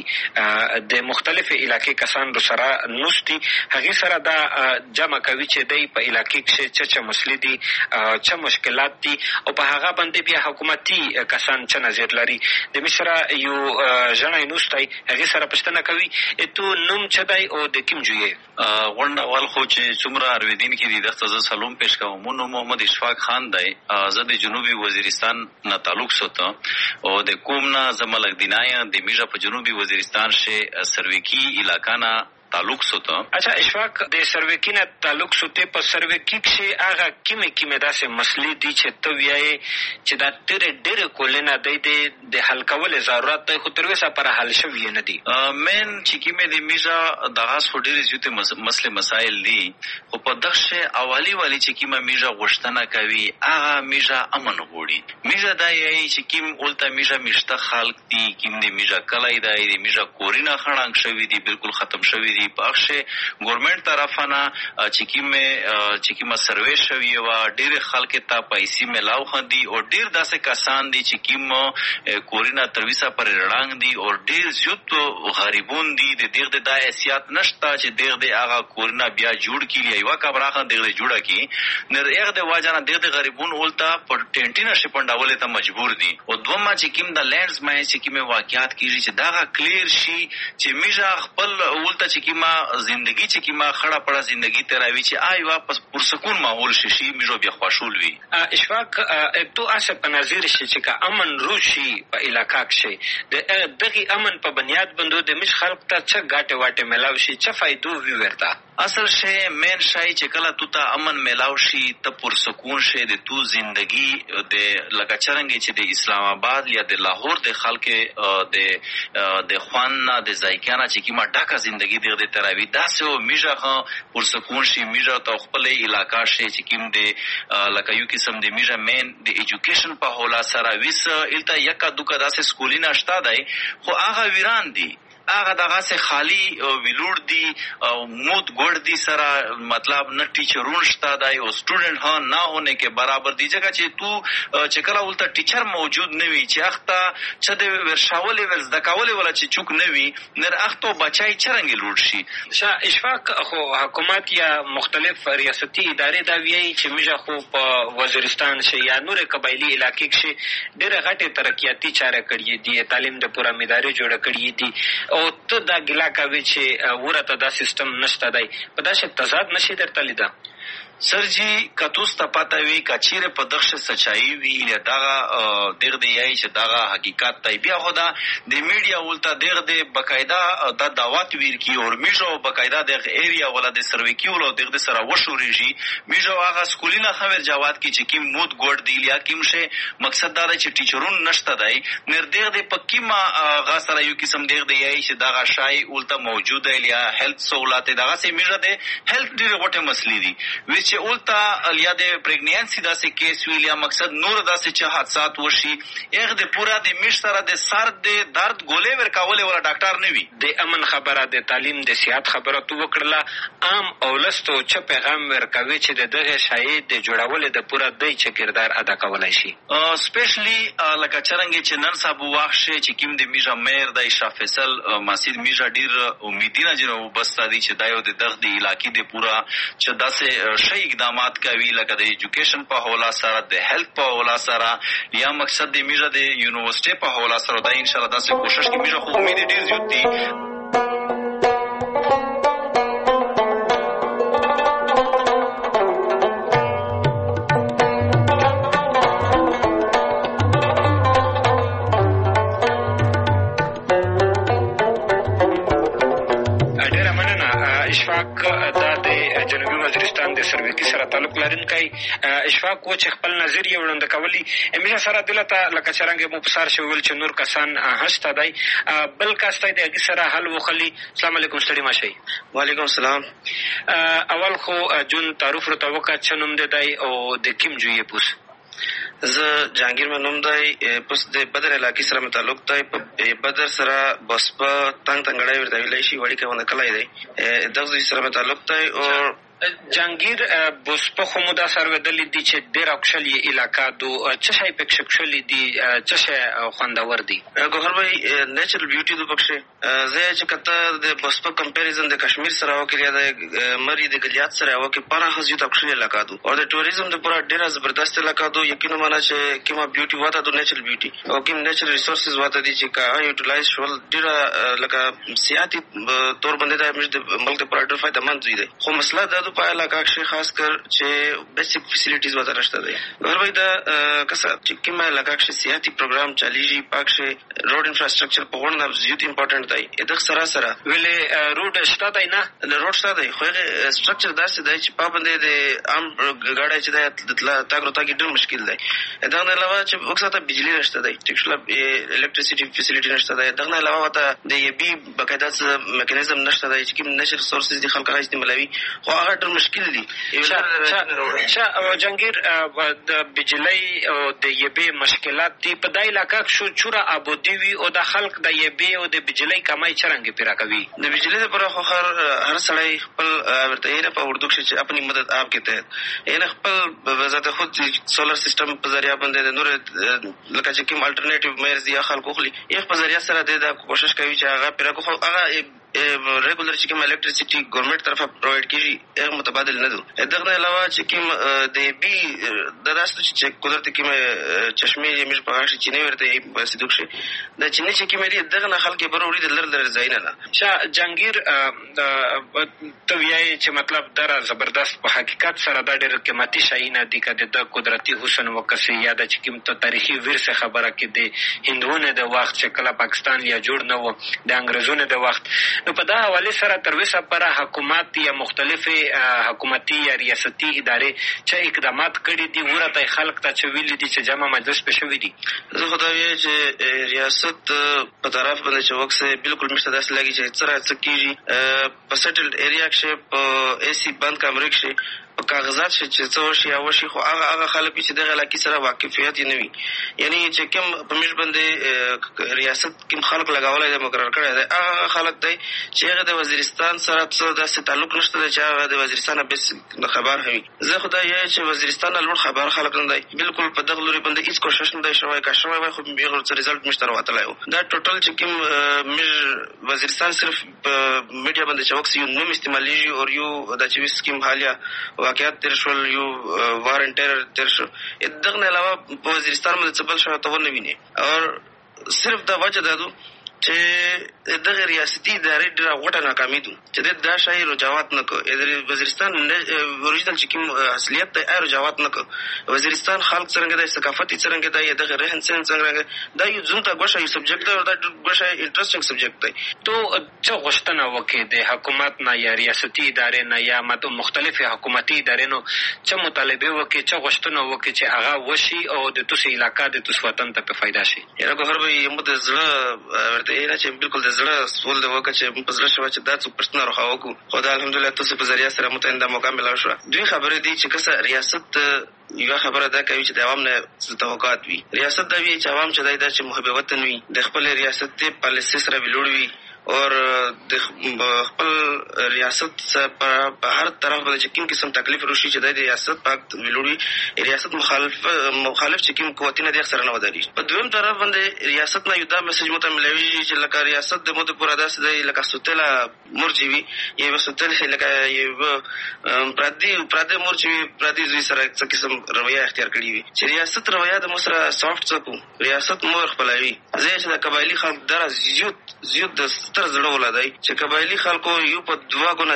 د مختلف علاقې کسان سره نوستي هغه سره دا جمع کوي چې د په علاقې کې چې مسلې دي چې مشکلات دي او په هغه باندې بیا حکومتي کسان چې نظر لري. د مشره یو ژوند نوستي هغه سره پښتنه کوي ته نوم چدای او د کوم جوړه غونډه ول خو چې څومره ارویدین کې دي دغه ز سلام پېښ کوم. مونږ محمد اشفاق خان دی، زه د جنوبي وزیرستان نه تعلق ساتم او د کوم نه زملک دینایا د میجا په جنوبي وزیرستان شه سروکی علاقہ نه تعلق سوته. اچھا اشفاق د سروکی نه تعلق سوته په سروکی کې هغه کیمه کیمه داسې مسلې دي چې ته وایې چې دا تر ډېر کولنه د د حل کول ضرورت دی خو تر اوسه پر حل شوی نه دي. مین چې کیمه د میجا دغه ډېر زیاتې مسلې مسائل دي خو په دغه اولی والی چې کیمه میجا غوښتنه کوي هغه میجا امن غوړي. میجا دا یې چې کیم اولته میجا مشته خلق دي، کیم د میجا کلای دی، د میجا کورینه خړنګ شوی دي، بالکل ختم شوی دي. پخشه ګورنمنت طرفانه چې کیمه چې کیمه سروې شوی و ډېر خلک ته پیسې ملاو خندي او ډېر داسې کسان دي چې کیمه کورینا ترویسا پر رړنګ دي او ډېر زیات غریبون دي. د دغه د حیثیت نشته چې دغه د هغه کورینا بیا جوړ کړي یو کبراخه دغه جوړه کی نه هغه د واجنه دغه غریبون اولتا پر ټینټینا شپنداول ته مجبور دي. او دومره چې کیم د لینډز مې چې کیمه واقعیت کیږي چې دا کلیر شي چې میجا خپل اولتا چې کیما زندگی چې کیما خړه پړه زندگی تراوی چې آی واپس پرسکون ماحول شي میجو بیا خوشحال وي. اشفاق تو اسه په نظر شي چې کا امن روشي په علاقہ کې د دغه امن په بنیاد بندو د مش خلق ته چې غاټه واټه ملاو شي چې فائدو وی ورتا. اصل شی مین شای چې کله تو ته امن ملاو شي ته پرسکون شي د تو زندگی د لکه چرنګ چې د اسلام آباد یا د لاهور د خلک د د خواننا د ځایکانه چې کیما ډاکه زندگی د تراوی داسو میجا خو پرسکون شي میجا ته خپل علاقہ شي چې کیم د لکه یو قسم د میجا مین د ایجوکیشن په هولا سره ویس الته یکا دوکا داسې سکولینا شتا دی خو هغه ویران دي هغه دغه سه خالی ویلوړ دي او موت ګړ دي سره مطلب نه ټیچرون شته دی او سټوډنټ ها نه ہونے کے برابر دي ځکه چې تو چې کله ولته ټیچر موجود نه وي چې اخته چې د ورشاولې ول زدکاولې ولا چې چوک نه وي نر اخته بچای چرنګ لوټ شي. شاه اشفاق خو حکومت یا مختلف ریاستي ادارې دا ویي چې میجا خو په وزیرستان شي یا نور قبایلی علاقې کې ډېر غټه ترقیاتی چاره کړې دي، تعلیم د پوره میداري جوړ کړې دي او ته دا ګلا کوي چې ورته دا سیستم نشته دی په داسې تضاد نشي درته لیدا. سرجی کتوس ته پته وی کچیره په دغه سچایي وی له دغه دغه دی چې دغه حقیقت ته بیا خدا د میډیا ولته دغه د بقاعده د دعوت ویر کی او میجو بقاعده د ایریا ولا د سروکی ولو دغه سره وشوريږي میجو هغه سکولینا خبر جواد کی چې کیم مود ګوډ دی لیا کیم شه مقصد دا چې ټیچرون نشته دی نر دغه د پکیما غا سره یو قسم دغه دی چې دغه شای ولته موجوده لیا هیلث سہولت دغه سه میجو د هیلث ډیره غټه مسلې دي چې اولتا الیا د پریګنینسی داسې کیس ویلیا مقصد نور داسې چې حادثات وشي هغه د پورا د میش سره د سر د درد ګولې ورکولې ولا ډاکټر نه وي. د امن خبره د تعلیم د سیاحت خبره تو وکړه عام اولستو چې پیغام ورکوي چې د دغه شاهد د جوړولې د پورا د چې کردار ادا کولای شي. سپیشلی لکه چرنګ چې نن صاحب واخشه چې کیم د میجا میر د اشرف فیصل مسجد میجا ډیر امیدینه جنو بس دي چې دایو د دغه د علاقې د پورا چې داسې شي اقدامات کوي لکه د ایجوکیشن په حواله سره د هیلث په حواله سره یا مقصد د میجا د یونیورسيټي په حواله سره دا ان شاء الله داسې کوشش کوي میجا خو امید ډیر زیات دي. که دا د جنوبي وزیرستان د سروکي سره تعلق لرونکی اشفاق و چې خپل نظر یې وړاندې کولی همیشه سره دلته لکه څرنګه مو په سر شوي ویل چې نور کسان هشته دی بل کس دی د هغې سره حل وخلي. السلام علیکم ستړي مه شئ. وعلیکم السلام. اول خو جون تعارف راته وکړه څه نوم دی دی او د کوم ځای یې پوس؟ زه جهانګیر مې نوم دی، پوس د بدر علاقې سره مې تعلق دی. په بدر سره بسپه تنګ تنګړی ورته ویلی شي وړي کې ونه کلی دی، دغه ځای سره مې تعلق دی. او جهانګیر بسپه خو مو دا سروېدلي دي چې ډېر اکشل یې علاقه دو څه شی پکښې کښلي دي څه شی خوندور دي؟ ګوهر بھائی نیچرل بیوټي دو پکښې زه چې کته د بسپه کمپیریزن د کشمیر سره وکړي یا د مري د ګلیات سره وکړي پناه زیات اکشل علاقه دو او د ټوریزم دپاره ډېره زبردست علاقه دو. یقینا مانه چې کومه بیوټي واته دو نیچرل بیوټي او کوم نیچرل ریسورسز واته دي چې که هغه یوټیلایز شول ډېره لکه سیاحتي طور باندې دا زموږ د ملک دپاره ډېر فایدهمند ځای دی. خو مسله دا په علاقه کښې خاص کر چې بیسیک فیسیلیټیز ورته نشته دی. ګوهر بھائی دا کسه چې کومه علاقه کښې سیاحتي پروګرام چلیږي په کښې روډ انفراسټرکچر په غونډه زیات امپورټنټ دی. دغه سره سره ولې روډ شته دی نه؟ روډ شته دی خو هغې سټرکچر داسې دی چې په باندې د عام ګاډی چې دی د تګ راتګ ډېر مشکل دی. دغه نه علاوه چې موږ ساته بجلي نشته دی، ټیک شوله الکټریسټي فیسیلیټي نشته دی. دغه نه علاوه ورته د یبي باقاعده څه میکانیزم نشته دی چې کوم نیچرل ریسورسز دي خلک هغه استعمالوي خو هغه ډېر مشکل دي. جهانګیر د بجلۍ او د یبې مشکلات دي په دا علاقه کښې چوره ابودي وي او د خلک د یبې او د بجلۍ کمای څرنګې پرې راکوي؟ د بجلۍ دپاره خو هر سړی خپل ورته یې نه په اردو کښې چې اپنی مدد آپ کے تحت یعنې خپل بذات خود سولر سیسټم په ذریعه باندې د نور لکه چې کوم الټرنیټیو میرز دي خلک وخلي یې په ذریعه سره دی دا کوشش کوي چې هغه پرې راکړو. خو هغه ریګولر چې کوم الکټریسټي ګورنمنټ طرفه پرووایډ کېږي هغه متبادل نه دو. دغه نه علاوه چې کوم د بي دا داسې چې قدرتي کومه چشمې یې موږ په هغه کښې چینې ورته یې په سیدو کښې د چینې چې کومې دي دغه نه خلک یې بره وړي د لر لرې ځایونه نه. شاه جهانګیر ته وایې چې مطلب دا زبردست په حقیقت سره دا ډېر قیمتي شیونه دي که د ده قدرتي حسن وکسي یا د چې کوم ته تاریخي ورثې خبره کې د هندوونو د وخت چې کله پاکستان یا جوړ نه و د انګرېزونو د وخت نو په دا حوالې سره تر اوسه پوره حکومت یا مختلفې حکومتي یا ریاستي ادارې چې اقدامات کړي دي ورته یې خلک ته چې ویلي دي چې جمع مجلس پې شوي دي؟ زه خو دا وایم چې ریاست په طرف باندې چې وکسې بلکل موږ ته داسې لګي چې څه را څه کېږي په سټلډ ایریا کښې په اے سی بند کمرې کښې په کاغذات شي چې څه وشي یا وشي خو هغه هغه خلک چې دغه علاقې سره واقفیت یې نه وي یعنې چې کوم په موږ باندې ریاست کوم خلک لګولی دی مقرر کړی دی هغه خلک دی چې هغه د وزیرستان سره څه داسې تعلق نشته دی چې هغه د وزیرستان نه بیس خبر هم وي. زه خو دا وایم چې وزیرستان نه لوړ خبر خلک نه دی بلکل په دغه لوري باندې هېڅ کوشش نه دی شوی. که شوی وای خو هغه څه رزلټ موږ ته راوتلی و. دا ټوټل چې کوم موږ وزیرستان صرف په میډیا باندې چې وکس یو نوم استعمالېږي او یو دا چې وي سکیم حالیا واقعیت تېر شول یو وار اینډ ټیرر تېر شو دغه نه علاوه په وزیرستان باندې څه بل شی ته ونه وینې او صرف دا وجه دا دو چې دغه ریاستي ادارې ډېره غوټه ناکامي دو چې دی دا شی رجاوات نه کړو. د وزیرستان اوریجنل چې کوم اصلیت دی هغه رجاوات نه کړو. وزیرستان خلک څرنګه دی ثقافت یې څرنګه دی دغه رهن سهن څرنګه دا یو ځون ته ګوښه یو سبجیکټ دی او دا ګوښه انټرسټینګ سبجیکټ دی. تو څه غوښتنه وکړې د حکومت نه یا ریاستي ادارې نه یا مختلفې حکومتي ادارې نو څه مطالبې وکړې څه غوښتنه وکړې چې هغه وشي او د توس علاقه د توس وطن ته پې فایده شي؟ یاره ګوهر بھائی موږ د زړه ورته یې نه چې بلکل د زړه سول دی وکړه چې په زړه شوه چې دا څوک پوښتنه راخوا وکړو خو دا الحمدلله تاسو په ذریعه سره موږ ته دا موقع میلاو شوه. دوی خبرې دي چې که ریاست یوه خبره دا کوي چې د عوام نه توقعات وي. ریاست دا وي چې عوام چې دی دا چې محب وطن وي د خپل ریاستي پالیسۍ سره ویلوړ وي اور د خپل ریاست په هر طرف باندې چې کوم قسم تکلیف روشي چې د ریاست پاک ویلوړي ریاست مخالف مخالف چې کوم قوتونه د سره نه ودرېږي. په دویم طرف باندې ریاست نه یو دا میسج مو ته ملوي چې لکه ریاست د مو د پوره داسې دی لکه سوتله مرجي وي یو سوتله لکه یو پردي پردي مرجي وي پردي زوی سره څه قسم رویه اختیار کړې وي چې ریاست رویه د مو سره سافټ څکو ریاست مور خپلوي. زه چې د قبایلي خلک دره زیوت زیوت د ستر زړه ولادای چې قبایلي خلکو یو په دوا ګونه زیوت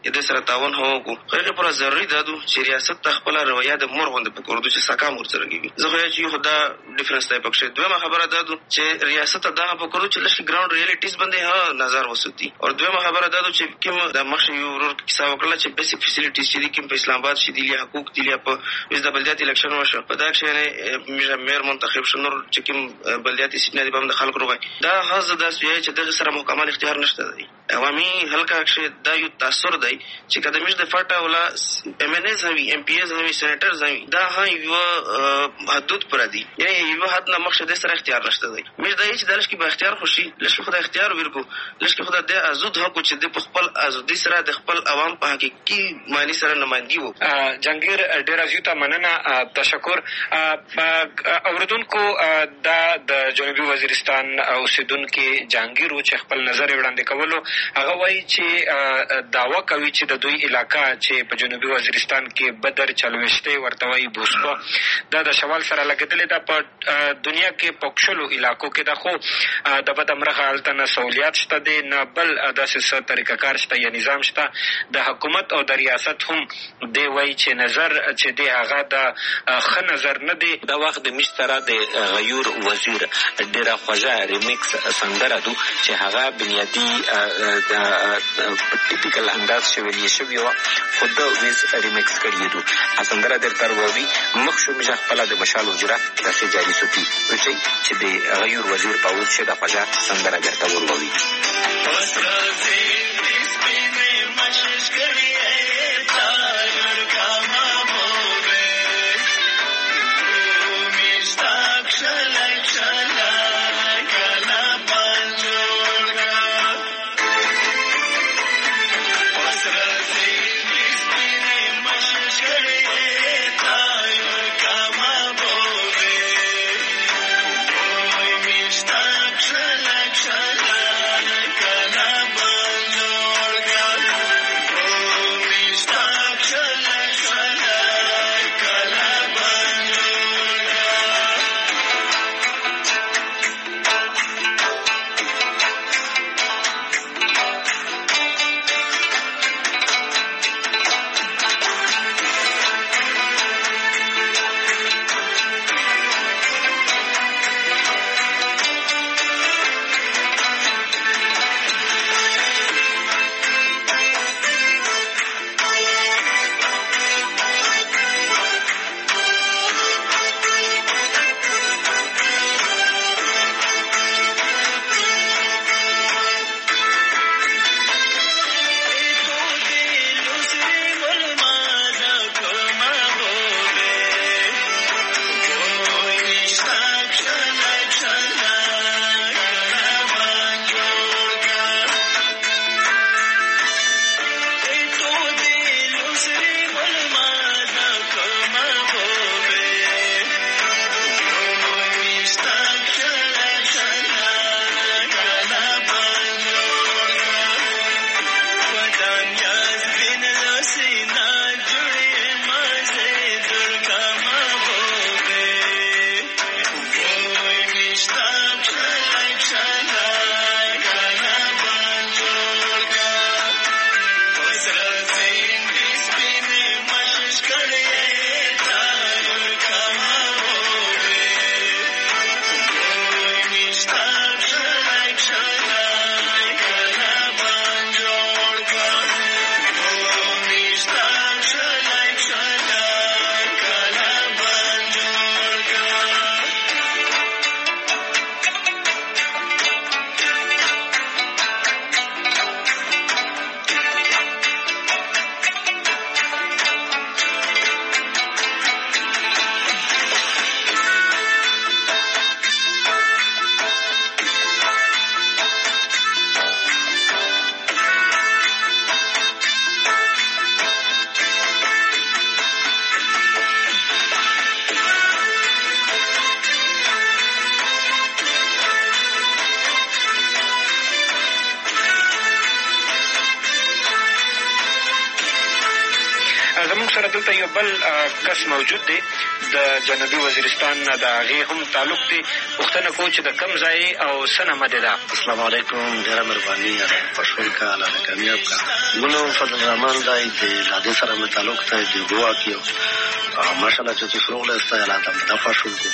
د سره تعاون هو کو خو پر ضروري ده چې ریاست خپل رویه د مور غوند په کوردو چې ساکام ورسره کیږي زه خو چې خدا ډیفرنس ته پکې دوه خبره ده چې ریاست دا په کوردو چې لشي ګراوند ریالیټیز باندې ها نظر وسوتی او دوه خبره ده چې کوم د مخ یو ورور کیسه وکړه چې بیسیک فیسیلیټیز چې کوم په اسلام آباد شې دي حقوق دي په وز د بلدیاتي الیکشن وشو په دا کې نه مېر منتخب شنور چې کوم بلدیاتي سیټ نه د خلکو روغای دا هغه د سوي چې د سره محکمه اختیار نشته دی عوامي هلکه چې دا یو تاثیر دی چې کله موږ د فاټا ولا ام ان اس هوي ام پی اس هوي سېنیټرز هوي دا ها یو حدود پر دي یعنی یو حد نه مخ د سره اختیار نشته دی موږ د هیڅ دلش کې به اختیار خوشي لږ خدای اختیار ورکو لږ خدای د ازود حق چې د خپل ازودي سره د خپل عوام په حقيقي معنی سره نمائندګي وو جنگیر ډیر زیاته مننه تشکر اوردونکو دا د جنوبي وزیرستان اوسیدونکو جنگیر چې خپل نظر وړاندې کولو هغه وایي چې داوا کوي چې د دوی علاقہ چې په جنوبي وزیرستان کې بدر چلوشته ورته وایي بوسکو دا د شوال سره لګیدلې ده په دنیا کې پښلو علاقو کې د خو د بدمرغه حالت سہولیات شته دي نه بل داسې طریقه کار شته یا نظام شته د حکومت او د ریاست هم دی وایي چې نظر چې دی هغه د ښه نظر نه دی دا وخت د مشترا د غیور وزیر ډیره خوږه ریمیکس سندره دو چې هغه بنیادی د ټیپیکل انداز شویلی شوی و خود ویز ریمیکس کړی دو سندره در تر ووی مخ شو مشه خپل د مشال وجره داسې جاری سوتی وشي چې د غیور وزیر په وڅ شه د خوږه سندره درته ورلوي بل کس موجود دی د جنوبي وزیرستان نه، د هغې هم تعلق دی. پوښتنه کوو چې د کوم ځای او څه نامه دی ده؟ السلام علیکم، ډېره مهرباني خوشحال کا الله کامیاب کا. ګلو فضل الرحمن دی د لادې سره مې تعلق دی د ګوا کې او ماشاءالله چې تاسو راغلی ستا حالات هم دفع شول کو.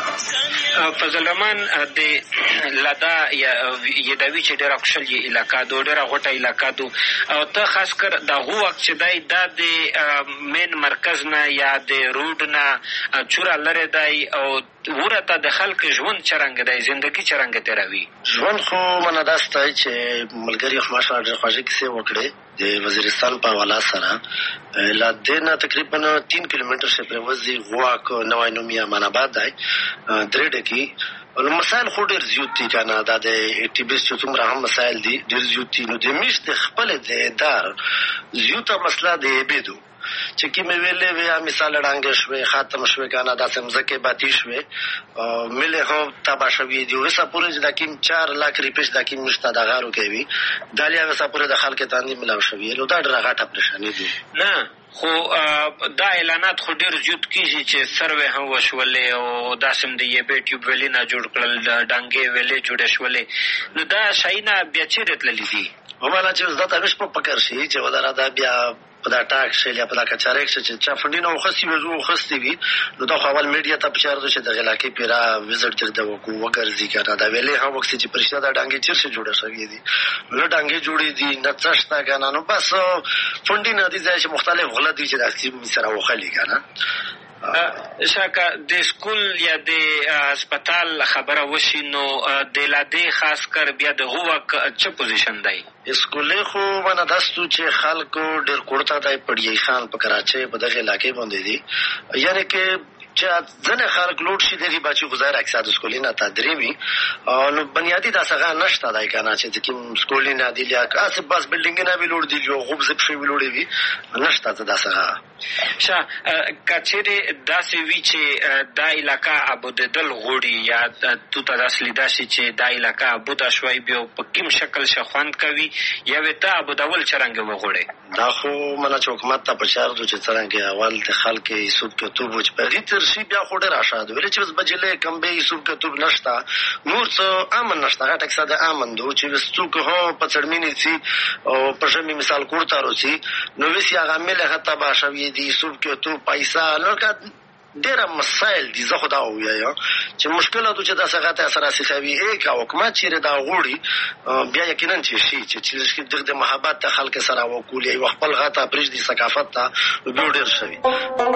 فضل الرحمن د لادا یدوي چې ډېره خوشحالي علاقه ده، ډېره غوټه علاقه ده او ته خاص کر د هغو وخت چې دی دا د مین مرکز نه یا د روډ نه چوره لرې دی او ورته د خلک ژوند څرنګه دی، زندګي څرنګه تېروي؟ ژوند خو منه داسې دی چې ملګري خو ماشاءالله ډېرې خوږې کیسې وکړې د وزیرستان په حواله سره. له دې نه تقریبا تین کیلومتر شي پرې وځي غواک نوی نوم یې امان آباد دی درې ډکي. نو مسایل خو ډېر زیات دي که نه، دا د ټي بي چې څومره هم مسایل دي ډېر زیات دي. نو د میش د خپلې د ادار زیاته مسله د عبیدو چې کومې ویلې وې مثال ړانګې شوې ختم شوې که نه، داسې مځکې باتي شوې ملې هم تباه شوي دي. وسه پورې چې دا کوم چار لاک روپۍ دا کوم مشته دغه روکوي دالیا وسه پورې د خلکو تاندې ملاو شوي. نو دا ډېره غټه پریشاني دي. نه خو دا اعلانات خو ډېر زیات کېږي چې سروې هم وشولې او داسې هم د یبې ټیوب ویلې نه جوړ کړل، ډانګې ویلې جوړې شولې. نو دا شیونه بیا چېرې تللي دي؟ هماله چې زده ته ویش په پکر شي چې وداره دا بیا په دا ټاک شي یا په دا کچارک شي چې چا فنډینه وخستي وي زو وخستي وي. نو دا خو اول میډیا ته پچار ده چې دغه علاقې پیرا وزټ درته وکړو وګرځي که نه. دا ویلې هم وکړي چې پرشته دا ډانګې چېرته جوړه شوې دي، نو ډانګې جوړې دي نه څه شته که نه. نو بس فنډینه دي ځای چې مختلف غله دي چې داسې سره وخلي که نه. شاکه د سکول یا د هسپتال خبره وشي نو د لادې خاص کر بیا د غوک څه پوزیشن دی؟ سکولې خو منه داستو چې خلکو ډېر کوړته دی پړیای خان په کراچۍ په دغه علاقې باندې دي. یعنې کې چې ځنې خلک لوټ شي دغې بچي ګزار اکثر سکولې نه تدرې وي نو بنیادي داسې هغه نشته دی که نه چې کوم سکولې نه دي یا هسې بس بلډینګونه به لوړ دي یو غوب زپ شوي لوړې وي نشته څه داسې هغه. شه که چېرې داسې وي چې دا علاقه ابودېدل غواړي یا تو ته داسې لیده شي چې دا علاقه ابوده شوی بیا په کوم شکل شه خوند کوي یا وې ته ابودول څرنګه وغواړې؟ دا خو منه چې حکومت ته پچار دو چې څرنګه اول د خلک حساب کتوب و چې په هغې تېر شي بیا خو ډېر اشاد ولې چې اوس بجلې کمبې حساب کتوب نشته، نور څه امن نشته. غټ اکثر د امن دو چې اوس څوک هم په څړمینې سي او په ژمي مثال کور ته روسي نو ویسي هغه ملې ښه تباه شوي دي حساب کتوب پیسه نو که ډېره مسایل دي. زه خو دا ووایم چې مشکله ده چې داسې غته سره سیخوي ای که حکومت چېرې دا غواړي بیا یقینا چې شي چې دغه د محبت ته خلک سره وکولي یو خپل غته پرېږدي ثقافت ته نو بیا ډېر ښه وي.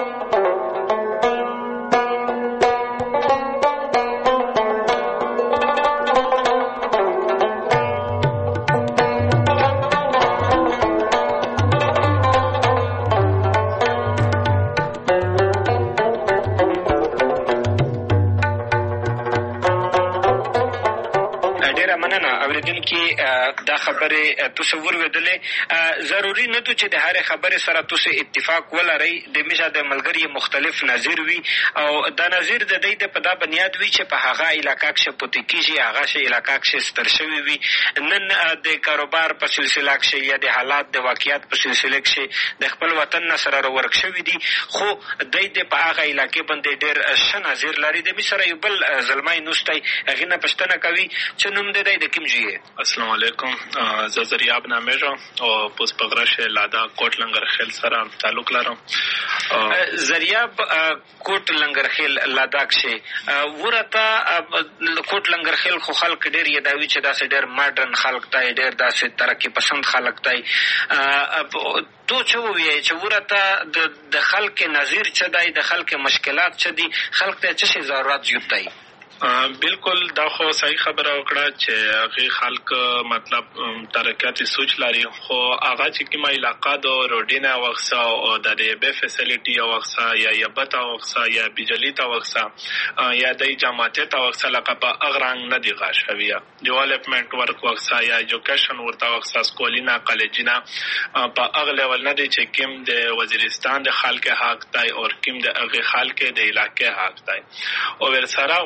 دا خبرې تصور ودلې ضروري نه ده چې د هرې خبرې سره تاسو اتفاق ولرئ. د میشه د ملګري مختلف نظر وي او دا نظر د دوی په دا بنیاد وي چې په هغه علاقه کښې پوتې کېږي، هغه شی علاقه کښې ستر شوي وي. نن د کاروبار په سلسله کښې یا د حالات د واقعیت په سلسله کښې د خپل وطن نه سره راورک شوي دي، خو دوی د په هغه علاقې باندې ډېر ښه نظر لري. د مې سره یو بل زلمی نوستی هغې نه پوښتنه کوي چې نوم د دی د کوم ځای یې؟ السلام علیکم، زه زریاب نامیږم او پوس پغرش لادا کوټ لنګرخیل سره تعلق لرم. زریاب کوټ لنګرخیل لادا کښې ورته کوټ لنګرخیل خو خلک ډېر یادوي چې داسې ډېر ماډرن خلک دی، ډېر داسې ترقي پسند خلک دی. تو څه ووایې چې ورته د خلک نظیر څه دی، د خلک مشکلات څه دي، خلک ته څه شي ضرورت زیات دی؟ بالکل دا خو صحیح خبره وکړه چې هغې خلک مطلب ترقیاتي سوچ لري، خو هغه چې کومه علاقه د روډینه وغسه او د ریبې فیسیلیټي وغسه یا یبته وغسه یا بجلي ته وغسه یا د جامعاتي ته وغسه لکه په هغه رنګ نه دي غا شوي، ډیولپمنټ ورک وغسه یا ایجوکیشن ورته وغسه سکولینه کالجینه په هغه لیول نه دی چې کوم د وزیرستان د خلک حق دی او کوم د هغې خلک د علاقې حق دی. او ورسره غوټه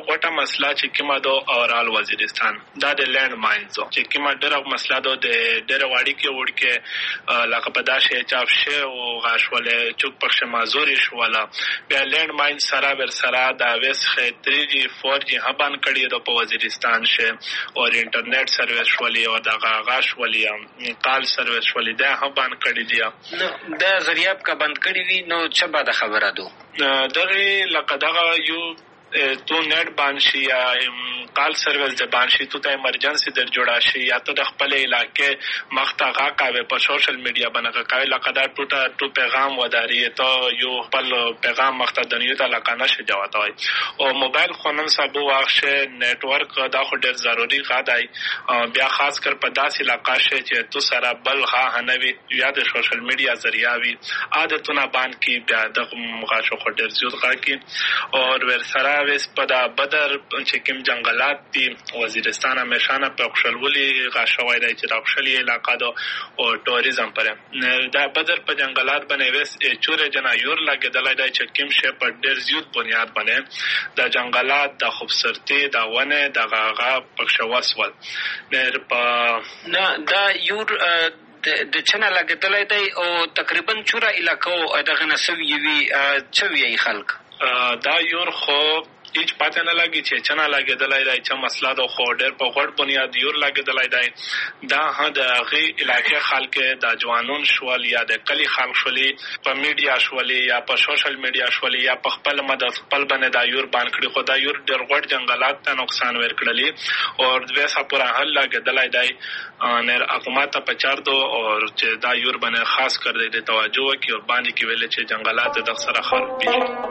مسله چې کومه ده اورال وزیرستان دا د لینډ ماینز چې کومه ډېره مسله ده د ډېره واړی کې وړ کې لکه په دا شی چاپ شي او غاښولې چوک پخش مازوري شواله بیا لینډ ماینز سره ور سره دا ویس تھری جی فور جی هبان کړي ده په وزیرستان شه او انټرنیټ سرویس شولې او دا غاښولې کال سرویس شولې دا هبان کړي دي نو دا ذریعہ کا بند کړي وي نو څه به د خبره ده دغه لکه دغه یو تو نیټ باندې یا کال سرویس د باندې تو ته ایمرجنسي در جوړا شي یا ته د خپل علاقې مخته غا کاوه په سوشل میډیا باندې کاوه لکه دا ټوټه ټو پیغام وداري ته یو خپل پیغام مخته دنیو ته لکه نشه جوړا وای او موبایل خونن سبو واخشه نیټورک دا خو ډېر ضروري غاډای بیا خاص کر په داسې علاقې شي چې تو سره بل غا هنوي یا د سوشل میډیا ذریعہ وي عادتونه باندې کی بیا د مغاشو خو ډېر زیات غا کی او ور سره وس په دا بدر چې کوم جنگلات دي وزیرستان همیشانه په خپلولي غاښوي دی چې د خپلې علاقې دو او ټوریزم پر دا بدر په جنگلات باندې وس چورې جنا یور لګیدلای دی چې کوم شی په ډېر زیات بنیاد باندې د جنگلات د خوبصورتي د ونه د غاغا پښواسول مېر په نه دا یور د چنه لګیدلای دی او تقریبا چوره علاقو دغه نسوي وي چوي خلک دا یور خو هیڅ پاتې نه لګي چې چنه لګېدلای دی چې مسله د خو ډېر په غوړ بنیاد یور لګېدلای دی دا ها د هغې علاقې خلک د ځوانون شول یا د کلي خلک شولي په میډیا شولي یا په سوشل میډیا شولي یا په خپل مدد خپل باندې دا یور باندې کړي خو دا یور ډېر غوړ جنګلات ته نقصان ورکړلي او ویسا پورا حل لګېدلای دی نر حکومت ته پچار دو او چې دا یور باندې خاص کر دې توجه وکړي او باندې کې ویل چې جنګلات د سره خراب دي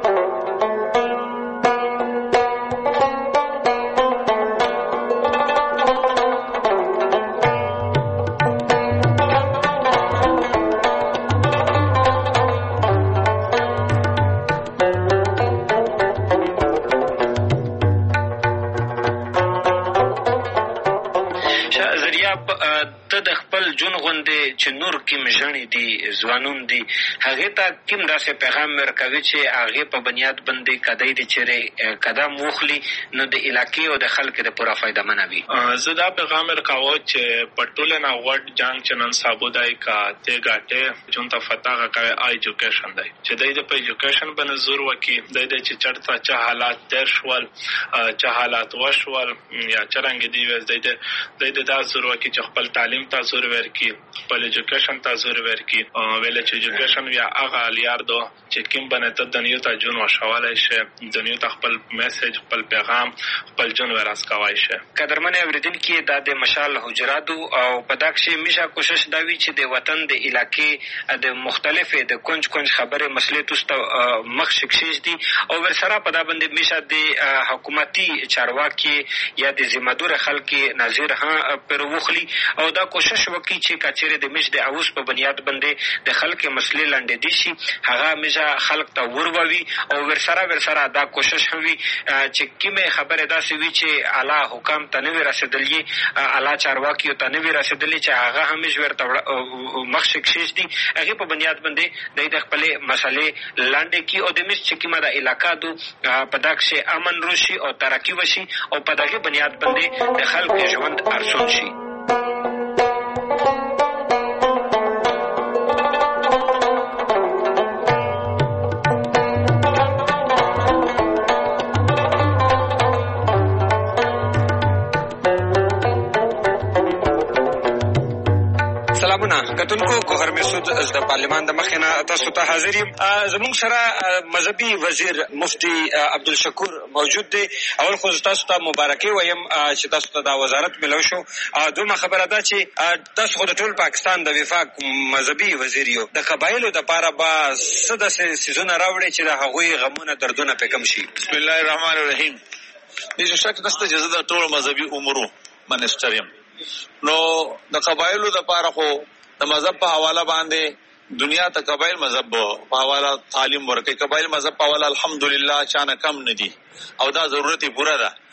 چې نور کوم ژڼې دي ځوانون دي هغې ته کوم داسې پیغام ورکوي چې هغې په بنیاد باندې کدی د چیرې قدم وخلي نو د علاقې او د خلکو د پوره فایدهمنه وي زه دا پیغام ورکوه چې په ټوله نه غوړ جنګ چې نن سبا دی که ته ګټې چون ته فتاغه کوي ایجوکیشن دی چې دی د په ایجوکیشن باندې زور وکړي دی د چې چېرته چې حالات تېر شول چې حالات وشول یا څرنګه دي ویس دی د دی د دا زور وکړي چې خپل تعلیم ته زور ورکړي خپل ایجوکیشن ته زور ورکړي ویل چې ایجوکیشن یا هغه الیار دو چې کوم باندې ته دنیو ته جون وشولی شي دنیو ته خپل میسج خپل پیغام خپل جون وراس کوای شي قدرمن اوریدونکي دا د مشال حجراتو او په دا کښې میشه کوشش دا وي چې د وطن د علاقې د مختلفې د کونج کونج خبرې مسلې توسته مخ شکشیش دي او ورسره په دا باندې میشه د حکومتي چارواکي یا د ذمهدار خلکې نظیر ها پر وخلي او دا کوشش وکړي چې کچېرې د میش د اوس په بنیاد باندې د خلکې مسلې لنډې دي شي هغه میشه خلک ته ورووي او ورسره ورسره دا کوشش هم وي چې کومې خبرې داسې وي چې اعلی حکام ته نه وي رسېدلي اعلی چارواکیو ته نه وي رسېدلي چې هغه همیش ورته مخ شکشیش دي هغې په بنیاد باندې دی د خپلې مسلې لنډې کړي او د میش چې کومه د علاقه دو په دا کښې امن روشي او ترقي وشي او په دغې بنیاد باندې د خلکو ژوند ارسون شي سلامونه کتونکو ګوهر مسعود د پارلمان د مخې نه تاسو ته حاضر یم زموږ سره مذهبي وزیر مفتي عبدالشکور موجود دی اول خو تاسو ته مبارکي وایم چې تاسو ته دا وزارت ملو شو دویمه خبره ده چې تاسو خو د ټول پاکستان د وفاق مذهبي وزیر یو د قبایلو دپاره به څه داسې څیزونه راوړئ چې د هغوی غمونه دردونه پرې کم شي بسم الله الرحمن الرحیم هیڅ شک نشته چې زه د ټولو مذهبي امورو منسټر یم نو د قبایلو دپاره خو د مذهب په حواله باندې دنیا ته قبایل مذهب په حواله تعلیم ورکوي قبایل مذهب په حواله الحمدلله چانه کم نه دي او دا ضرورت یې پوره ده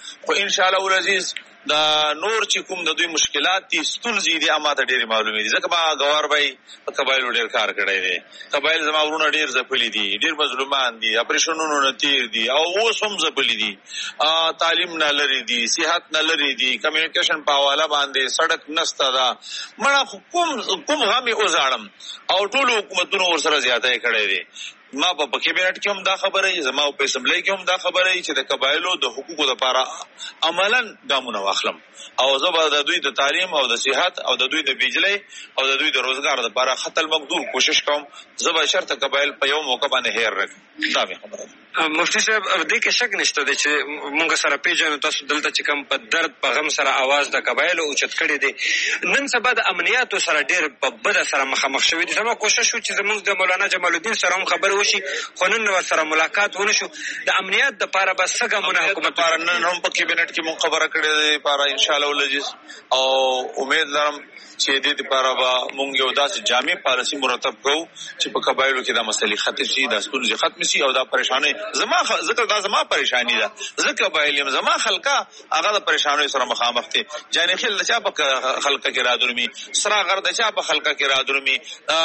خو ان شاء الله العزیز دا نور چې کوم د دوی مشکلات دي ستونزې دي اما ته ډېرې معلومې دي ځکه ما ګوار بھائی په قبایلو ډېر کار کړی دی. قبایل زما ورونه ډېر ځپلي دي، ډېر مظلومان دي، اپریشنونو نه تېر دي او اوس هم ځپلي دي، تعلیم نه لري دي، صحت نه لري دي، کمیونیکیشن په حواله باندې سړک نسته ده. مړه کوم کوم غم یې وزاړم او ټولو حکومتونو ورسره زیاتی کړی دی. ما په کابینټ کې هم دا خبره ای، زما په اسمبلی کې هم دا خبره ای چې د قبایلو د حقوقو لپاره عملاً ګامونه واخلم او زه به د دوی د تعلیم او د صحت او د دوی د بجلی او د دوی د روزګار لپاره خطر مقدور کوشش کوم. زه به شرط قبایل په یو موقع باندې هیر رکړم. دا به خبره ده. مفتی صاحب دې کې شک نشته دی چې مونږ سره پیژنو تاسو دلته چې کوم په درد په غم سره आवाज د قبایلو اوچت کړی دی. نن سبا د امنیاتو سره ډېر په بده سره مخامخ شوي دي. زما کوشش و چې زموږ د مولانا جمال الدین سره هم خبرې وشي خو نن ورسره ملاقات ونه شو. د امنیت دپاره به څه ګامونه حکومت لپاره نن هم په کابینټ کې مونږ خبره کړې ده لپاره انشاءالله العزیز او امید لرم چې دې لپاره به مونږ یو داسې جامع پالیسي مرتب کوو چې په قبایلو کې دا مسلې ختم شي، دا ستونزې ختم شي او دا پریشانۍ زما ذکر دا زما پریشانی ده. زه قبایل یم، زما خلقه هغه د پریشانۍ سره مخامخ دي. جانې خل د چا په خلقه کې را درومي، سره غر د چا په خلقه کې را درومي،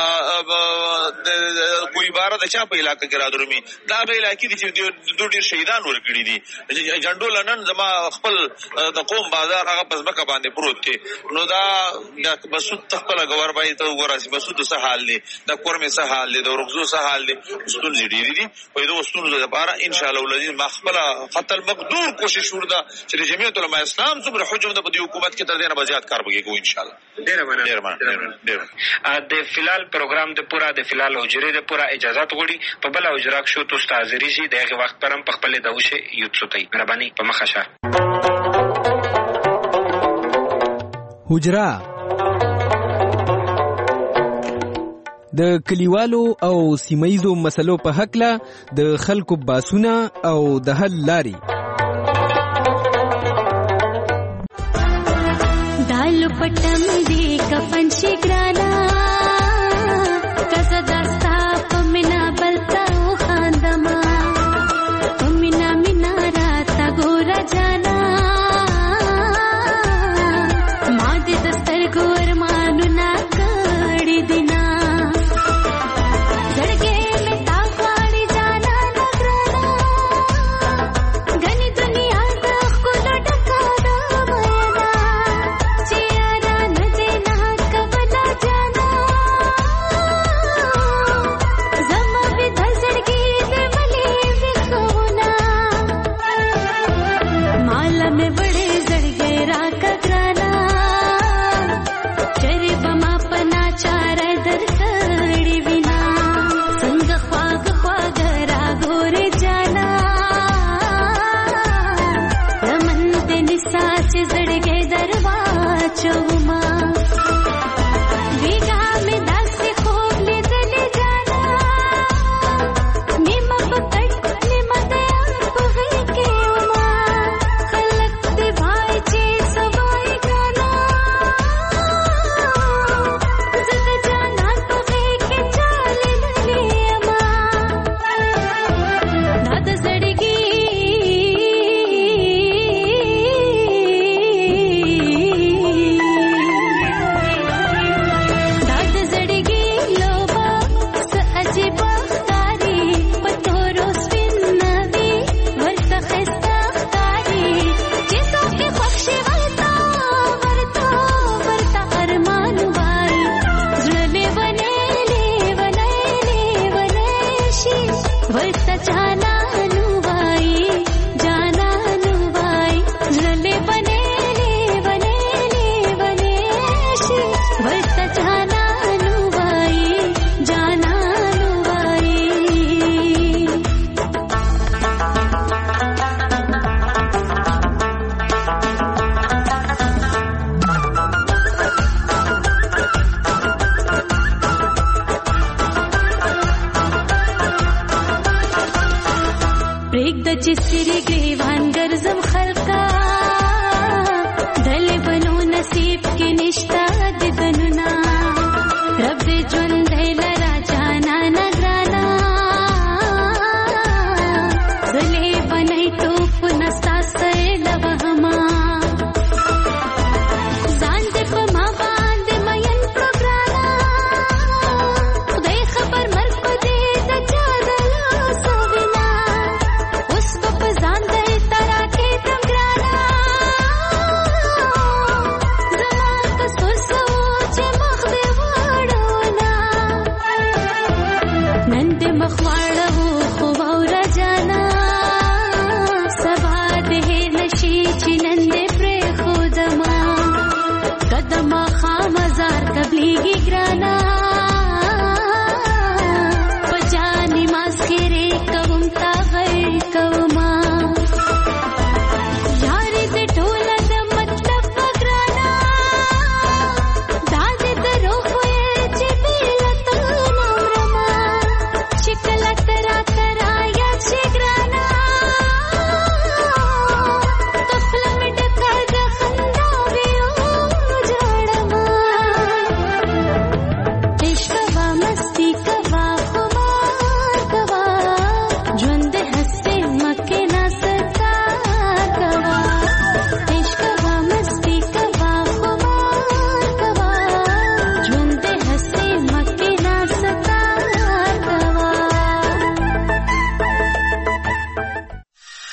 کوئی بار د چا په علاقه کې را درومي. دا به علاقې دي چې دوی ډېر شهیدان ورکړي دي. جنډول نن زما خپل د قوم بازار هغه په ځمکه باندې پروت دی. نو دا بسود تخپل غوار بای ته وګورئ بسود څه حال دی، د کورمې څه حال دی، د ورغزو څه حال دی. ستونزې ډېرې دي. په دې ستونزو لپاره ان شاء الله العزیز ما خپل خپل مقدور کوشش ورده چې د جمعیت علماء اسلام څومره حجم د دې حکومت کې تر دې نه زیات کار وکړو ان شاء الله. ډېر مننه ډېر مننه. د فلال پروګرام د پورا د فلال حجرې د پورا اجازه غوړي په بل حجره کې شو تو استاذری شي دغه وخت پرم په خپل دوشه یوت سوتای مهرباني په مخه حجره د کلیوالو او سیمایزو مسلو په حقله د خلکو باسونه او د حل لاري. دالو پټم دی کفن شي ګرانا کزه دستا پمنا بلتا او خاندما پمنا مینا راتا ګورا جانا ما دې دستر ګور مانو نا کړی دینا چې سری ګریوان ګرځم خلقا دل بنو نصیب